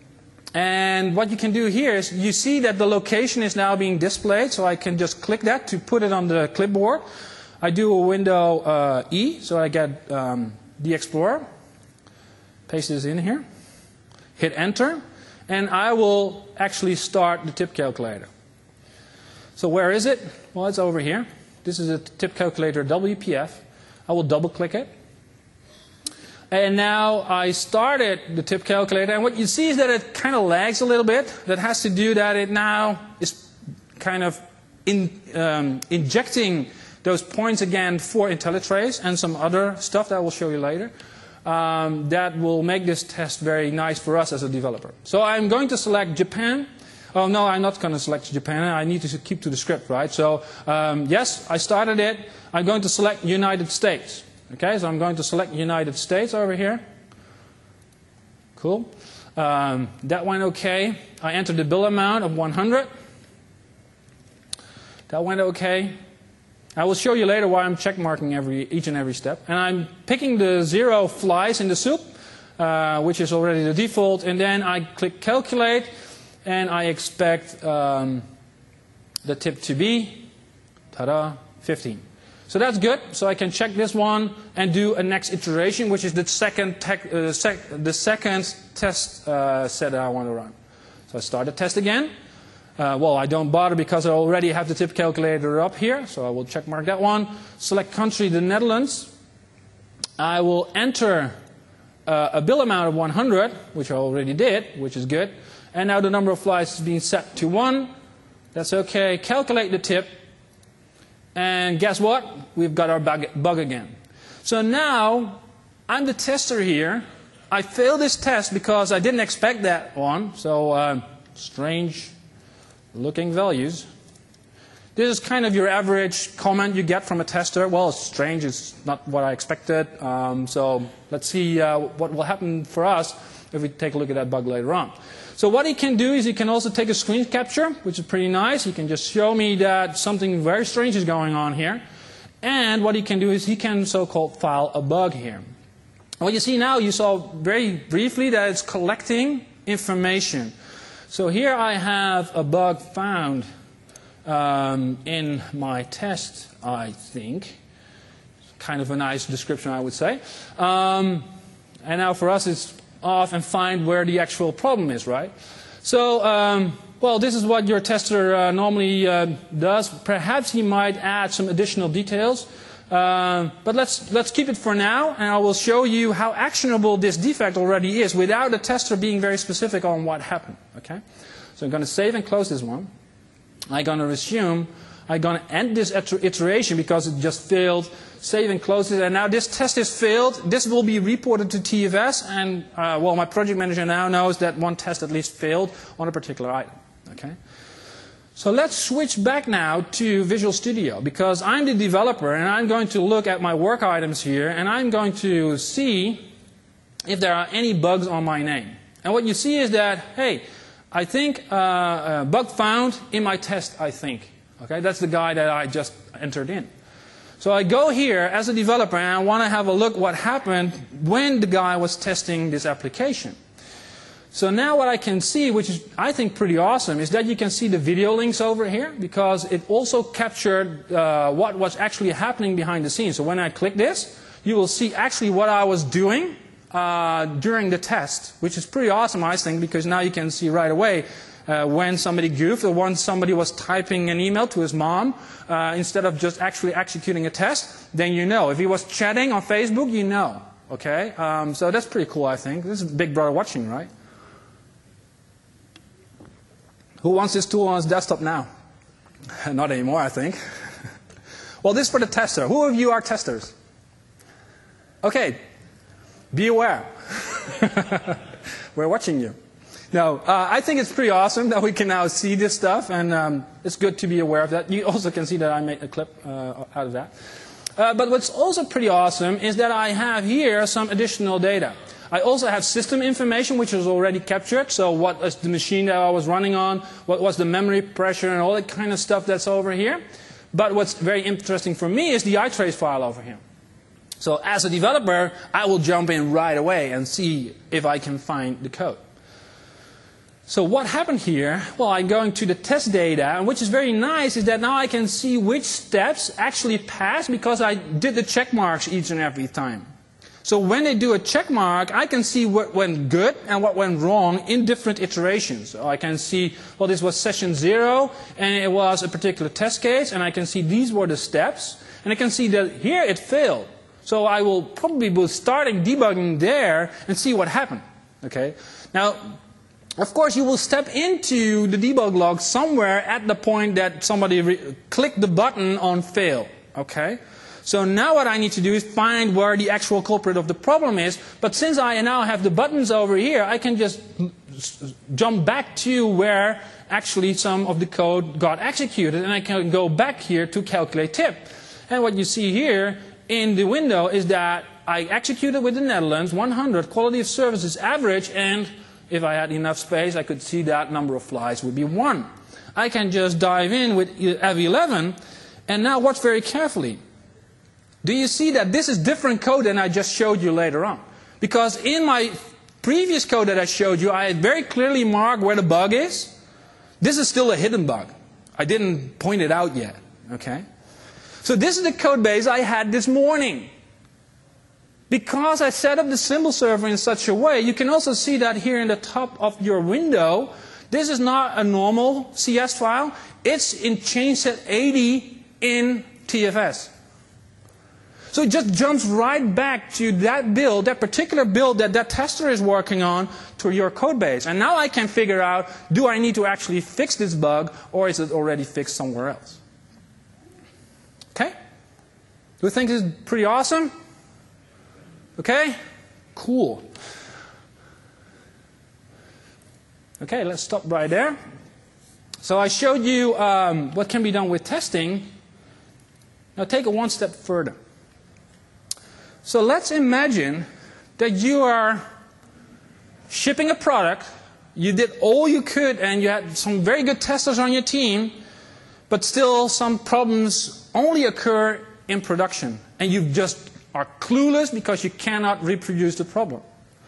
And what you can do here is you see that the location is now being displayed, so I can just click that to put it on the clipboard. I do a window uh, E, so I get um, the Explorer. Paste this in here. Hit enter, and I will actually start the tip calculator. So where is it? Well, it's over here. This is a tip calculator W P F. I will double click it. And now I started the tip calculator, and what you see is that it kind of lags a little bit. That has to do that it now is kind of in, um, injecting those points again for IntelliTrace and some other stuff that I will show you later. Um, that will make this test very nice for us as a developer. So I'm going to select Japan. Oh no, I'm not going to select Japan. I need to keep to the script, right? So um, yes, I started it. I'm going to select United States. Okay, so I'm going to select United States over here. Cool. Um, that went okay. I entered the bill amount of one hundred. That went okay. I will show you later why I'm check marking every, each and every step. And I'm picking the zero flies in the soup, uh, which is already the default. And then I click calculate, and I expect um, the tip to be, ta-da, fifteen. So that's good. So I can check this one and do a next iteration, which is the second, tech, uh, sec the second test uh, set that I want to run. So I start the test again. Uh, well, I don't bother because I already have the tip calculator up here. So I will check mark that one. Select country, the Netherlands. I will enter uh, a bill amount of one hundred, which I already did, which is good. And now the number of flights is being set to one. That's okay. Calculate the tip. And guess what? We've got our bug, bug again. So now, I'm the tester here. I failed this test because I didn't expect that one. So, uh, strange looking values. This is kind of your average comment you get from a tester. Well, it's strange. It's not what I expected. Um, so, let's see uh, what will happen for us if we take a look at that bug later on. So what he can do is he can also take a screen capture, which is pretty nice. He can just show me that something very strange is going on here. And what he can do is he can so-called file a bug here. And what you see now, you saw very briefly that it's collecting information. So here I have a bug found um, in my test, I think. Kind of a nice description, I would say. Um, and now for us, it's off and find where the actual problem is, right? So, um, well, this is what your tester uh, normally uh, does. Perhaps he might add some additional details. Uh, but let's, let's keep it for now, and I will show you how actionable this defect already is without the tester being very specific on what happened. Okay? So I'm going to save and close this one. I'm going to resume. I'm going to end this iteration because it just failed. Save and close it. And now this test is failed. This will be reported to T F S. And, uh, well, my project manager now knows that one test at least failed on a particular item. Okay? So let's switch back now to Visual Studio because I'm the developer and I'm going to look at my work items here and I'm going to see if there are any bugs on my name. And what you see is that, hey, I think uh, uh, bug found in my test, I think. Okay, that's the guy that I just entered in. So I go here as a developer and I want to have a look what happened when the guy was testing this application. So now what I can see, which is I think pretty awesome, is that you can see the video links over here because it also captured uh, what was actually happening behind the scenes. So when I click this, you will see actually what I was doing uh, during the test, which is pretty awesome, I think, because now you can see right away Uh, when somebody goofed or when somebody was typing an email to his mom uh, instead of just actually executing a test, then you know. If he was chatting on Facebook, you know. Okay? Um, so that's pretty cool, I think. This is Big Brother watching, right? Who wants this tool on his desktop now? Not anymore, I think. Well, this is for the tester. Who of you are testers? Okay. Be aware. We're watching you. No, uh, I think it's pretty awesome that we can now see this stuff, and um, it's good to be aware of that. You also can see that I made a clip uh, out of that. Uh, but what's also pretty awesome is that I have here some additional data. I also have system information, which is already captured. So what is the machine that I was running on, what was the memory pressure, and all that kind of stuff that's over here. But what's very interesting for me is the iTrace file over here. So as a developer, I will jump in right away and see if I can find the code. So what happened here? Well, I'm going to the test data, and which is very nice is that now I can see which steps actually passed because I did the check marks each and every time. So when they do a check mark, I can see what went good and what went wrong in different iterations. So I can see, well, this was session zero, and it was a particular test case, and I can see these were the steps, and I can see that here it failed. So I will probably be starting debugging there and see what happened. Okay? Now, of course, you will step into the debug log somewhere at the point that somebody re clicked the button on fail. Okay? So now what I need to do is find where the actual culprit of the problem is. But since I now have the buttons over here, I can just jump back to where actually some of the code got executed. And I can go back here to calculate tip. And what you see here in the window is that I executed with the Netherlands, one hundred, quality of service is average, and if I had enough space, I could see that number of flies would be one. I can just dive in with F eleven, and now watch very carefully. Do you see that this is different code than I just showed you later on? Because in my previous code that I showed you, I had very clearly marked where the bug is. This is still a hidden bug. I didn't point it out yet. Okay? So this is the code base I had this morning. Because I set up the symbol server in such a way, you can also see that here in the top of your window, this is not a normal C S file. It's in change set eighty in T F S. So it just jumps right back to that build, that particular build that that tester is working on, to your code base. And now I can figure out, do I need to actually fix this bug, or is it already fixed somewhere else? Okay? Do you think this is pretty awesome? Okay? Cool. Okay, let's stop right there. So I showed you um, what can be done with testing. Now take it one step further. So let's imagine that you are shipping a product. You did all you could, and you had some very good testers on your team, but still some problems only occur in production. And you just are clueless because you cannot reproduce the problem.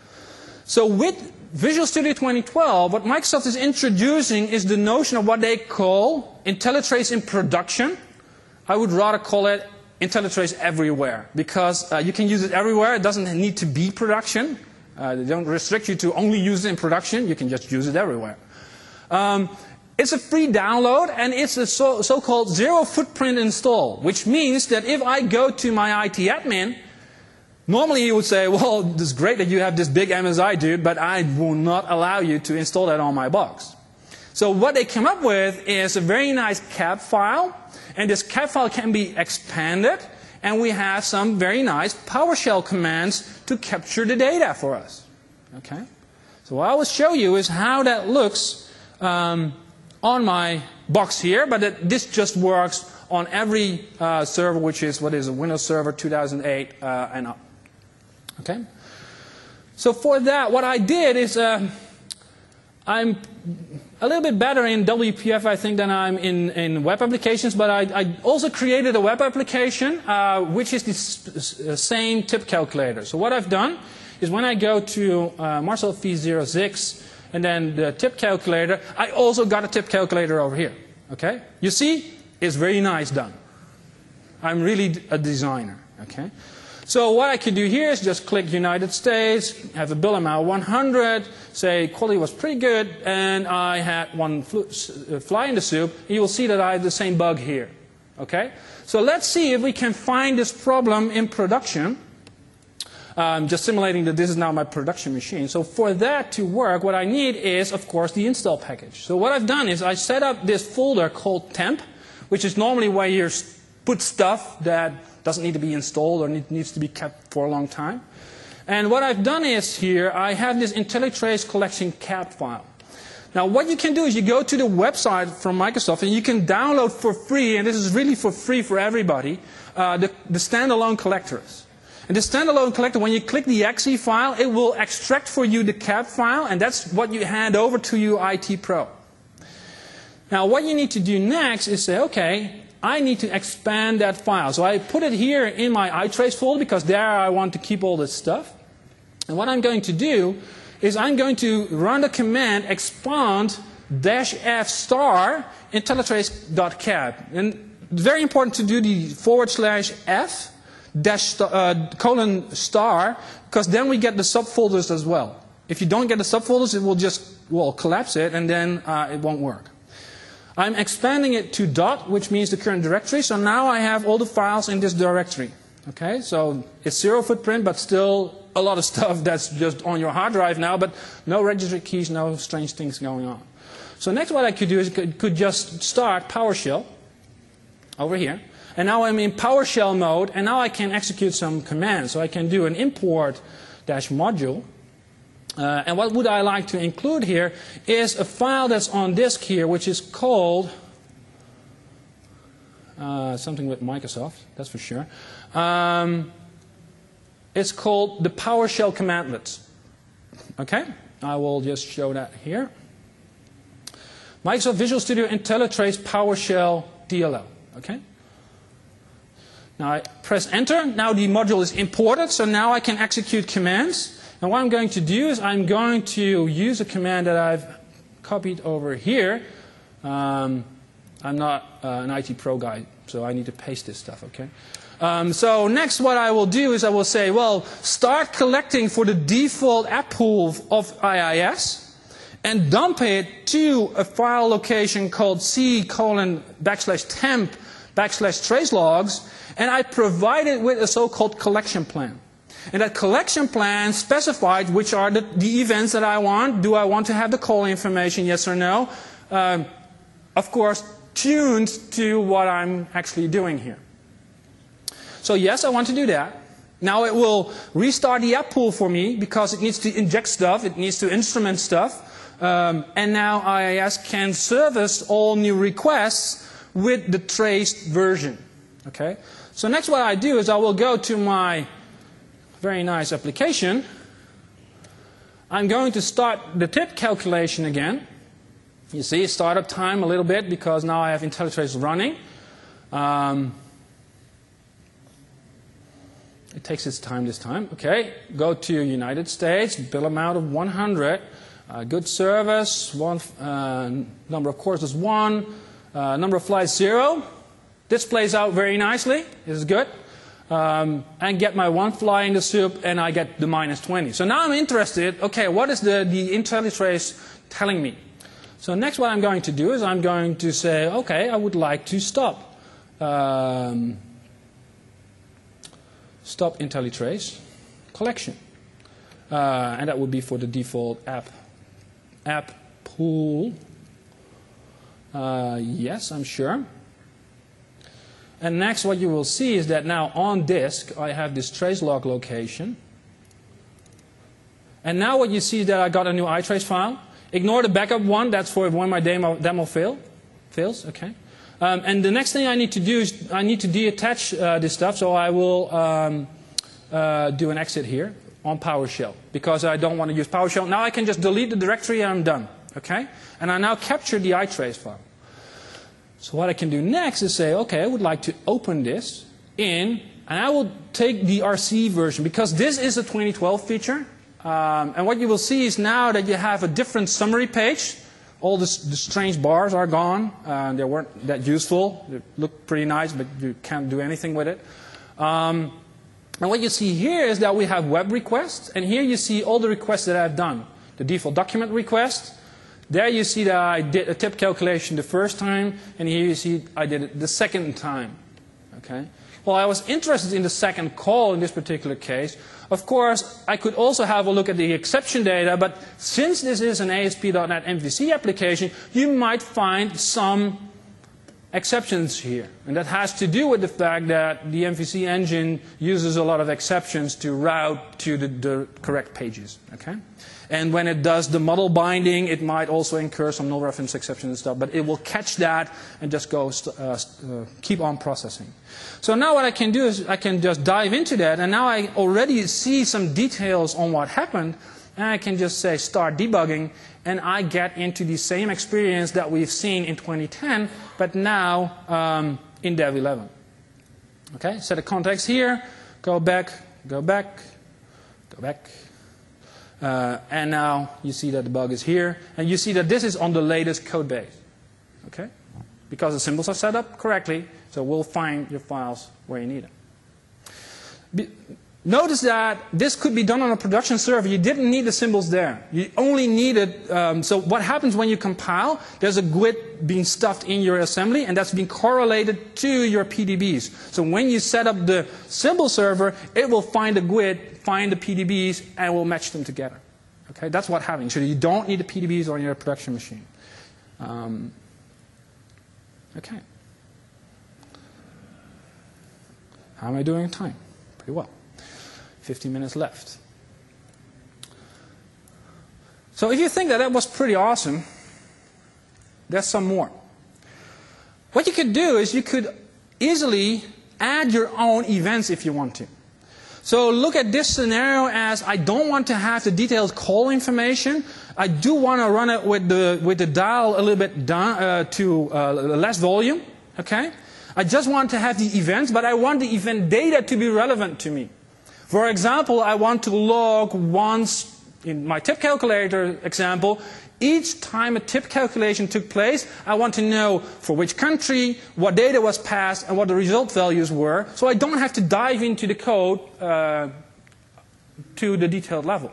So with Visual Studio twenty twelve, what Microsoft is introducing is the notion of what they call IntelliTrace in production. I would rather call it IntelliTrace everywhere, because uh, you can use it everywhere. It doesn't need to be production. Uh, they don't restrict you to only use it in production. You can just use it everywhere. Um, It's a free download, and it's a so, so-called zero footprint install, which means that if I go to my I T admin, normally you would say, well, it's great that you have this big M S I, dude, but I will not allow you to install that on my box. So what they came up with is a very nice cap file, and this cap file can be expanded, and we have some very nice PowerShell commands to capture the data for us. Okay? So what I will show you is how that looks um, on my box here, but it, this just works on every uh, server, which is what is a Windows Server two thousand eight uh, and up. Okay. So for that, what I did is uh, I'm a little bit better in W P F, I think, than I'm in, in web applications. But I, I also created a web application, uh, which is the same tip calculator. So what I've done is when I go to uh, Marcel V zero six. And then the tip calculator, I also got a tip calculator over here. Okay? You see, it's very nice done. I'm really a designer. Okay? So what I could do here is just click United States, have a bill amount one hundred, say quality was pretty good, and I had one fly in the soup. And you will see that I have the same bug here. Okay? So let's see if we can find this problem in production. Um, just simulating that this is now my production machine. So for that to work, what I need is, of course, the install package. So what I've done is I set up this folder called temp, which is normally where you put stuff that doesn't need to be installed or needs to be kept for a long time. And what I've done is here, I have this IntelliTrace collection cap file. Now what you can do is you go to the website from Microsoft and you can download for free, and this is really for free for everybody, uh, the, the standalone collectors. And the standalone collector, when you click the exe file, it will extract for you the cap file, and that's what you hand over to your I T pro. Now what you need to do next is say, okay, I need to expand that file. So I put it here in my iTrace folder because there I want to keep all this stuff. And what I'm going to do is I'm going to run the command expand dash f star IntelliTrace.cab. And very important to do the forward slash f dash uh, colon star, because then we get the subfolders as well. If you don't get the subfolders, it will just, well, collapse it, and then uh, it won't work. I'm expanding it to dot, which means the current directory. So now I have all the files in this directory. Okay, so it's zero footprint, but still a lot of stuff that's just on your hard drive now, but no registry keys, no strange things going on. So next what I could do is could, could just start PowerShell over here. And now I'm in PowerShell mode, and now I can execute some commands. So I can do an import dash module. Uh, and what would I like to include here is a file that's on disk here, which is called uh, something with Microsoft, that's for sure. Um, it's called the PowerShell commandlets. Okay, I will just show that here. Microsoft Visual Studio IntelliTrace PowerShell D L L. Okay. Now I press enter. Now the module is imported, so now I can execute commands. And what I'm going to do is I'm going to use a command that I've copied over here. Um, I'm not uh, an I T pro guy, so I need to paste this stuff, okay? Um, so next what I will do is I will say, well, start collecting for the default app pool of I I S and dump it to a file location called C colon backslash temp backslash trace logs, and I provide it with a so-called collection plan. And that collection plan specified which are the, the events that I want. Do I want to have the call information, yes or no? Um, of course, tuned to what I'm actually doing here. So yes, I want to do that. Now it will restart the app pool for me because it needs to inject stuff, it needs to instrument stuff. Um, and now I I S can service all new requests with the traced version. Okay? So next what I do is I will go to my very nice application. I'm going to start the tip calculation again. You see, startup time a little bit because now I have IntelliTrace running. Um, it takes its time this time. Okay, go to United States, bill amount of one hundred, uh, good service, one, uh, number of courses one, uh, number of flights zero. This plays out very nicely. This is good. Um, and get my one fly in the soup, and I get the minus twenty. So now I'm interested, okay, what is the, the IntelliTrace telling me? So next what I'm going to do is I'm going to say, okay, I would like to stop. Um, stop IntelliTrace collection. Uh, and that would be for the default app, app pool. Uh, yes, I'm sure. And next what you will see is that now on disk I have this trace log location. And now what you see is that I got a new iTrace file. Ignore the backup one, that's for when my demo, demo fail, fails. Okay. Um, and the next thing I need to do is I need to deattach uh, this stuff, so I will um, uh, do an exit here on PowerShell because I don't want to use PowerShell. Now I can just delete the directory and I'm done. Okay. And I now capture the iTrace file. So what I can do next is say, okay, I would like to open this in, and I will take the R C version because this is a twenty twelve feature. Um, and what you will see is now that you have a different summary page. All this, the strange bars are gone. Uh, they weren't that useful. They look pretty nice, but you can't do anything with it. Um, and what you see here is that we have web requests, and here you see all the requests that I've done. The default document request. There you see that I did a tip calculation the first time, and here you see I did it the second time. Okay. Well, I was interested in the second call in this particular case. Of course, I could also have a look at the exception data, but since this is an A S P dot net M V C application, you might find some exceptions here. And that has to do with the fact that the M V C engine uses a lot of exceptions to route to the, the correct pages. Okay? And when it does the model binding, it might also incur some null reference exceptions and stuff, but it will catch that and just go uh, uh, keep on processing. So now what I can do is I can just dive into that, and now I already see some details on what happened, and I can just say start debugging, and I get into the same experience that we've seen in twenty ten, but now um, in Dev eleven. Okay, set the context here, go back, go back, go back. Uh, and now you see that the bug is here, and you see that this is on the latest code base. Okay? Because the symbols are set up correctly, so we'll find your files where you need them. Be Notice that this could be done on a production server. You didn't need the symbols there. You only needed, um, so what happens when you compile, there's a G U I D being stuffed in your assembly, and that's being correlated to your P D Bs. So when you set up the symbol server, it will find the G U I D, find the P D Bs, and will match them together. Okay, that's what happens. So you don't need the P D Bs on your production machine. Um, okay. How am I doing in time? Pretty well. fifteen minutes left. So if you think that that was pretty awesome, there's some more. What you could do is you could easily add your own events if you want to. So look at this scenario as I don't want to have the detailed call information. I do want to run it with the, with the dial a little bit down uh, to uh, less volume. Okay? I just want to have the events, but I want the event data to be relevant to me. For example, I want to log once, in my tip calculator example, each time a tip calculation took place, I want to know for which country, what data was passed, and what the result values were, so I don't have to dive into the code uh, to the detailed level.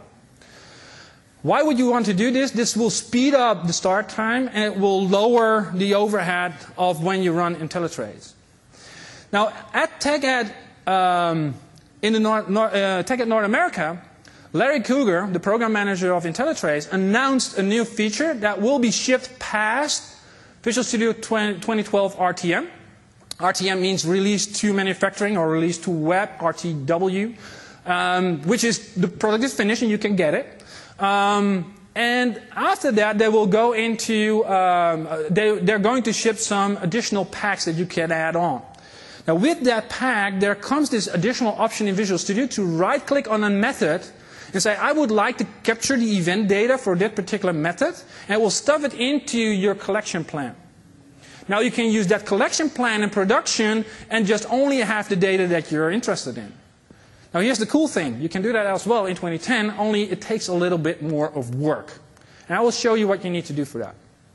Why would you want to do this? This will speed up the start time, and it will lower the overhead of when you run IntelliTrace. Now, at TechEd, um, In the North, North, uh, TechEd North America, Larry Cougar, the program manager of IntelliTrace, announced a new feature that will be shipped past Visual Studio twenty twelve R T M. R T M means release to manufacturing or release to web, R T W, um, which is the product is finished and you can get it. Um, and after that, they will go into, um, they, they're going to ship some additional packs that you can add on. Now with that pack, there comes this additional option in Visual Studio to right-click on a method and say, I would like to capture the event data for that particular method, and it will stuff it into your collection plan. Now you can use that collection plan in production and just only have the data that you're interested in. Now here's the cool thing. You can do that as well in twenty ten, only it takes a little bit more of work. And I will show you what you need to do for that.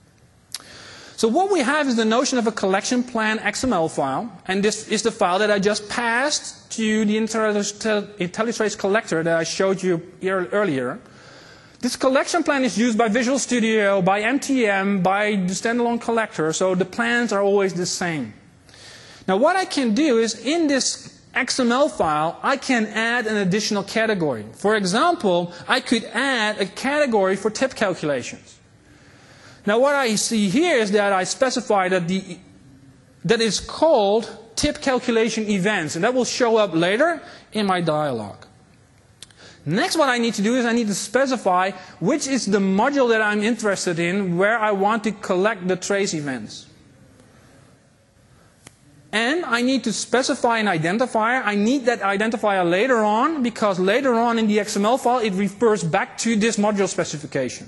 So what we have is the notion of a collection plan X M L file, and this is the file that I just passed to the IntelliTrace collector that I showed you earlier. This collection plan is used by Visual Studio, by M T M, by the standalone collector, so the plans are always the same. Now what I can do is in this X M L file, I can add an additional category. For example, I could add a category for tip calculations. Now what I see here is that I specify that the that is called tip calculation events, and that will show up later in my dialog. Next, what I need to do is I need to specify which is the module that I'm interested in where I want to collect the trace events. And I need to specify an identifier. I need that identifier later on because later on in the X M L file it refers back to this module specification.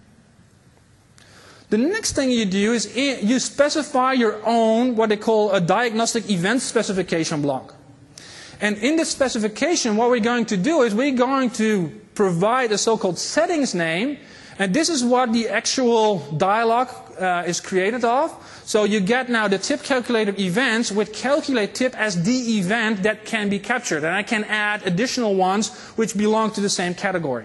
The next thing you do is you specify your own, what they call a diagnostic event specification block. And in this specification, what we're going to do is we're going to provide a so-called settings name, and this is what the actual dialog uh, is created of. So you get now the tip calculator events with calculate tip as the event that can be captured, and I can add additional ones which belong to the same category.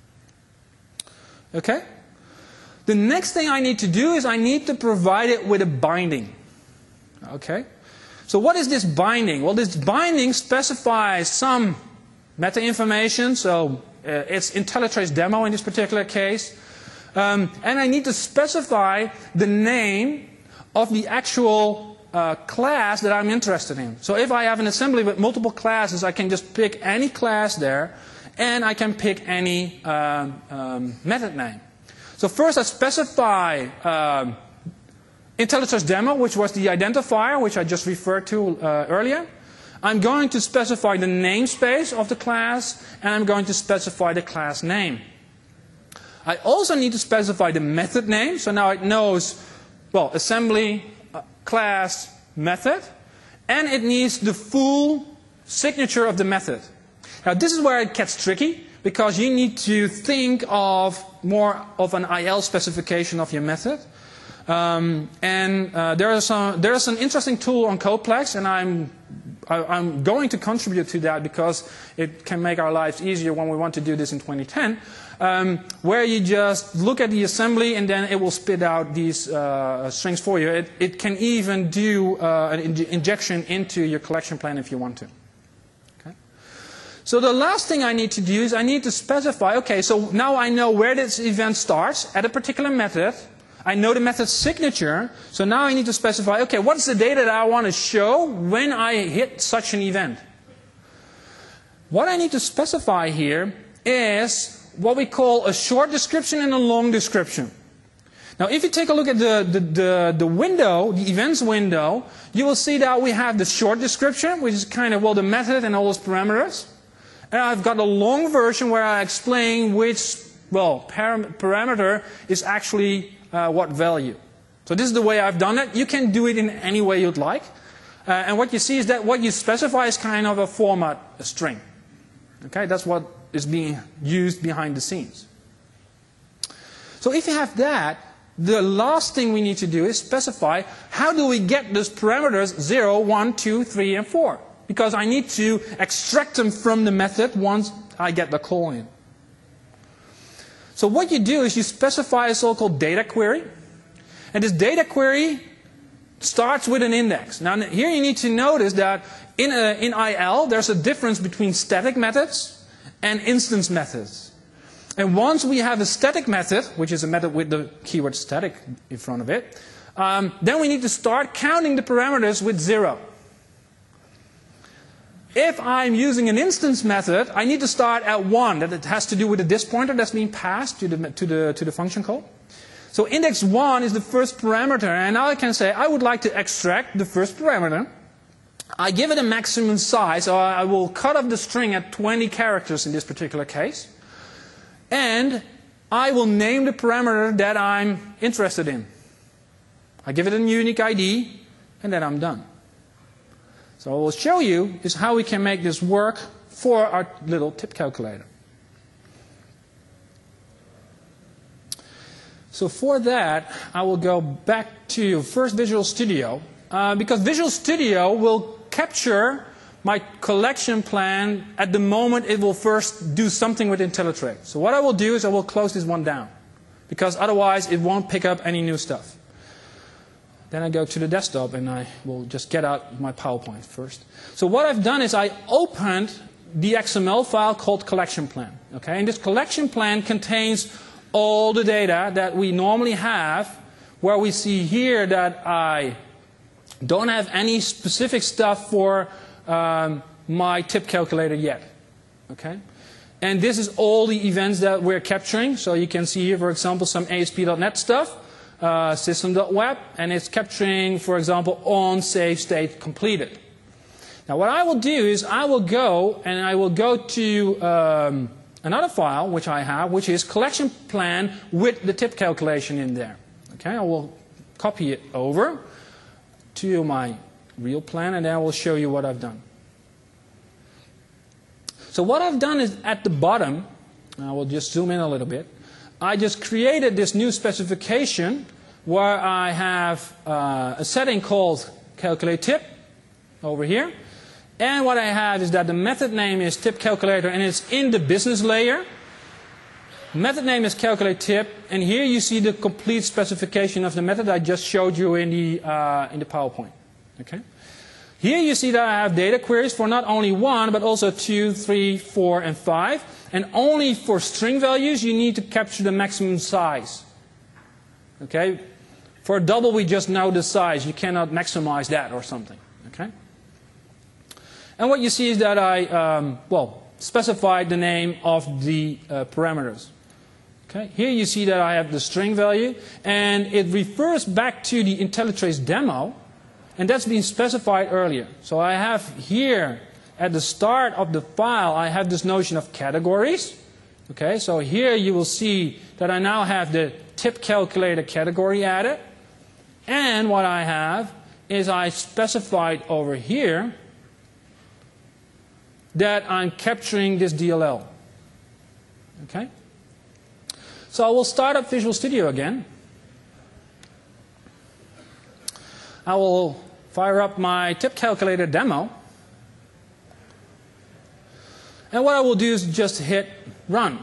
Okay? The next thing I need to do is I need to provide it with a binding. Okay? So what is this binding? Well, this binding specifies some meta information, so uh, it's IntelliTrace demo in this particular case. Um, and I need to specify the name of the actual uh, class that I'm interested in. So if I have an assembly with multiple classes, I can just pick any class there, and I can pick any um, um, method name. So first I specify um, IntelliTrace demo, which was the identifier, which I just referred to uh, earlier. I'm going to specify the namespace of the class, and I'm going to specify the class name. I also need to specify the method name, so now it knows, well, assembly, uh, class, method, and it needs the full signature of the method. Now this is where it gets tricky, because you need to think of more of an I L specification of your method. Um, and uh, there is some, there is an interesting tool on CodePlex, and I'm I, I'm going to contribute to that because it can make our lives easier when we want to do this in twenty ten, um, where you just look at the assembly and then it will spit out these uh, strings for you. It, it can even do uh, an in injection into your collection plan if you want to. Okay. So the last thing I need to do is I need to specify, okay, so now I know where this event starts at a particular method. I know the method's signature, so now I need to specify, okay, what's the data that I want to show when I hit such an event? What I need to specify here is what we call a short description and a long description. Now, if you take a look at the, the, the, the window, the events window, you will see that we have the short description, which is kind of, well, the method and all those parameters. And I've got a long version where I explain which, well, param parameter is actually Uh, what value. So this is the way I've done it. You can do it in any way you'd like. Uh, and what you see is that what you specify is kind of a format, a string. Okay, that's what is being used behind the scenes. So if you have that, the last thing we need to do is specify how do we get those parameters zero, one, two, three, and four. Because I need to extract them from the method once I get the call in. So what you do is you specify a so-called data query. And this data query starts with an index. Now here you need to notice that in, a, in I L there's a difference between static methods and instance methods. And once we have a static method, which is a method with the keyword static in front of it, um, then we need to start counting the parameters with zero. If I'm using an instance method, I need to start at one. That it has to do with the dis pointer that's being passed to the, to the, to the function call. So index one is the first parameter. And now I can say I would like to extract the first parameter. I give it a maximum size. So I will cut off the string at twenty characters in this particular case. And I will name the parameter that I'm interested in. I give it a unique I D, and then I'm done. So what we'll show you is how we can make this work for our little tip calculator. So for that, I will go back to first Visual Studio, uh, because Visual Studio will capture my collection plan at the moment it will first do something with IntelliTrade. So what I will do is I will close this one down, because otherwise it won't pick up any new stuff. Then I go to the desktop and I will just get out my PowerPoint first. So what I've done is I opened the X M L file called collection plan. Okay? And this collection plan contains all the data that we normally have, where we see here that I don't have any specific stuff for um, my tip calculator yet. Okay? And this is all the events that we're capturing. So you can see here, for example, some A S P dot net stuff. Uh, system dot web, and it's capturing, for example, on save state completed. Now what I will do is I will go and I will go to um, another file which I have, which is collection plan with the tip calculation in there. Okay, I will copy it over to my real plan, and then I will show you what I've done. So what I've done is at the bottom, I will just zoom in a little bit, I just created this new specification where I have uh, a setting called calculate tip over here. And what I have is that the method name is tip calculator, and it's in the business layer. Method name is calculate tip, and here you see the complete specification of the method I just showed you in the, uh, in the PowerPoint. Okay? Here you see that I have data queries for not only one, but also two, three, four, and five. And only for string values, you need to capture the maximum size. Okay? For a double, we just know the size. You cannot maximize that or something. Okay? And what you see is that I, um, well, specified the name of the uh, parameters. Okay? Here you see that I have the string value, and it refers back to the IntelliTrace demo, and that's been specified earlier. So I have here, at the start of the file, I have this notion of categories. Okay, so here you will see that I now have the tip calculator category added. And what I have is I specified over here that I'm capturing this D L L. Okay? So I will start up Visual Studio again. I will fire up my tip calculator demo. And what I will do is just hit run.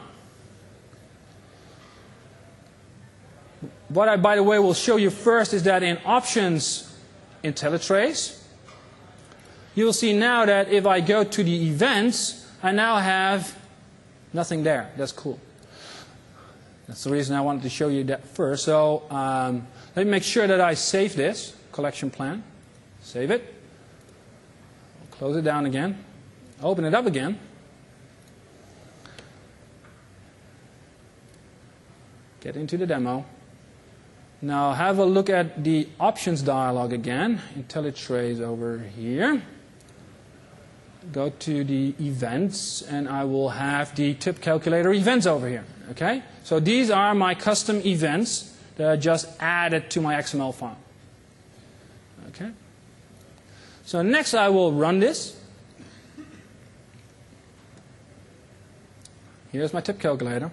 What I, by the way, will show you first is that in Options, IntelliTrace, you will see now that if I go to the events, I now have nothing there. That's cool. That's the reason I wanted to show you that first. So um, let me make sure that I save this collection plan. Save it. Close it down again. Open it up again. Get into the demo. Now have a look at the options dialog again. IntelliTrace over here. Go to the events, and I will have the tip calculator events over here. Okay? So these are my custom events that I just added to my X M L file. Okay? So next I will run this. Here's my tip calculator.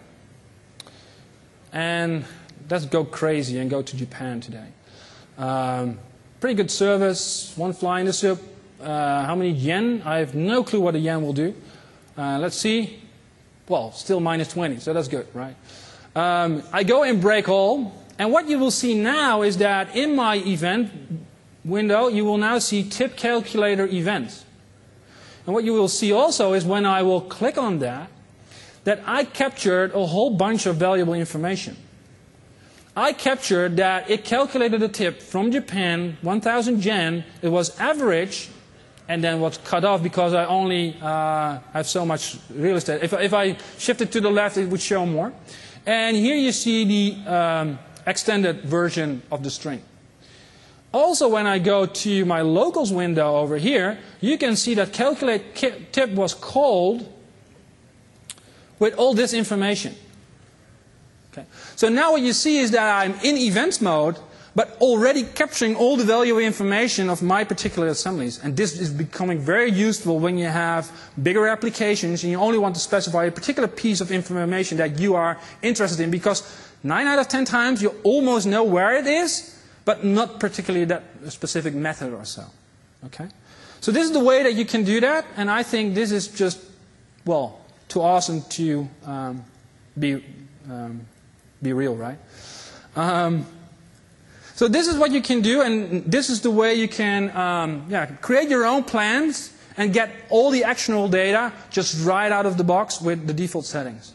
And let's go crazy and go to Japan today. Um, pretty good service, one fly in the soup. Uh, how many yen? I have no clue what a yen will do. Uh, let's see. Well, still minus twenty, so that's good, right? Um, I go in Breakall, and what you will see now is that in my event window, you will now see tip calculator events. And what you will see also is when I will click on that, that I captured a whole bunch of valuable information. I captured that it calculated a tip from Japan, one thousand yen. It was average, and then was cut off because I only uh, have so much real estate. If, if I shift it to the left, it would show more. And here you see the um, extended version of the string. Also, when I go to my locals window over here, you can see that calculate tip was called with all this information. Okay. So now what you see is that I'm in events mode, but already capturing all the valuable information of my particular assemblies. And this is becoming very useful when you have bigger applications and you only want to specify a particular piece of information that you are interested in, because nine out of ten times you almost know where it is, but not particularly that specific method or so. Okay? So this is the way that you can do that, and I think this is just, well, too awesome to um, be, um, be real, right? Um, So this is what you can do, and this is the way you can um, yeah, create your own plans and get all the actionable data just right out of the box with the default settings.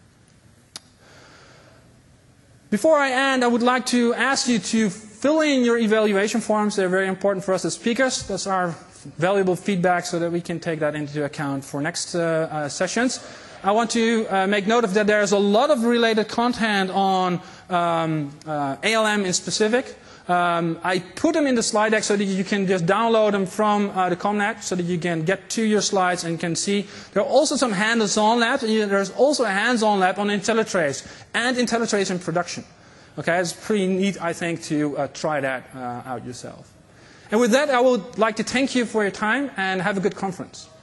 Before I end, I would like to ask you to fill in your evaluation forms. They're very important for us as speakers. That's our valuable feedback so that we can take that into account for next uh, uh, sessions. I want to uh, make note of that there's a lot of related content on um, uh, A L M in specific. Um, I put them in the slide deck so that you can just download them from uh, the ComNet so that you can get to your slides and can see. There are also some hands-on labs. There's also a hands-on lab on IntelliTrace and IntelliTrace in production. Okay, it's pretty neat, I think, to uh, try that uh, out yourself. And with that, I would like to thank you for your time and have a good conference.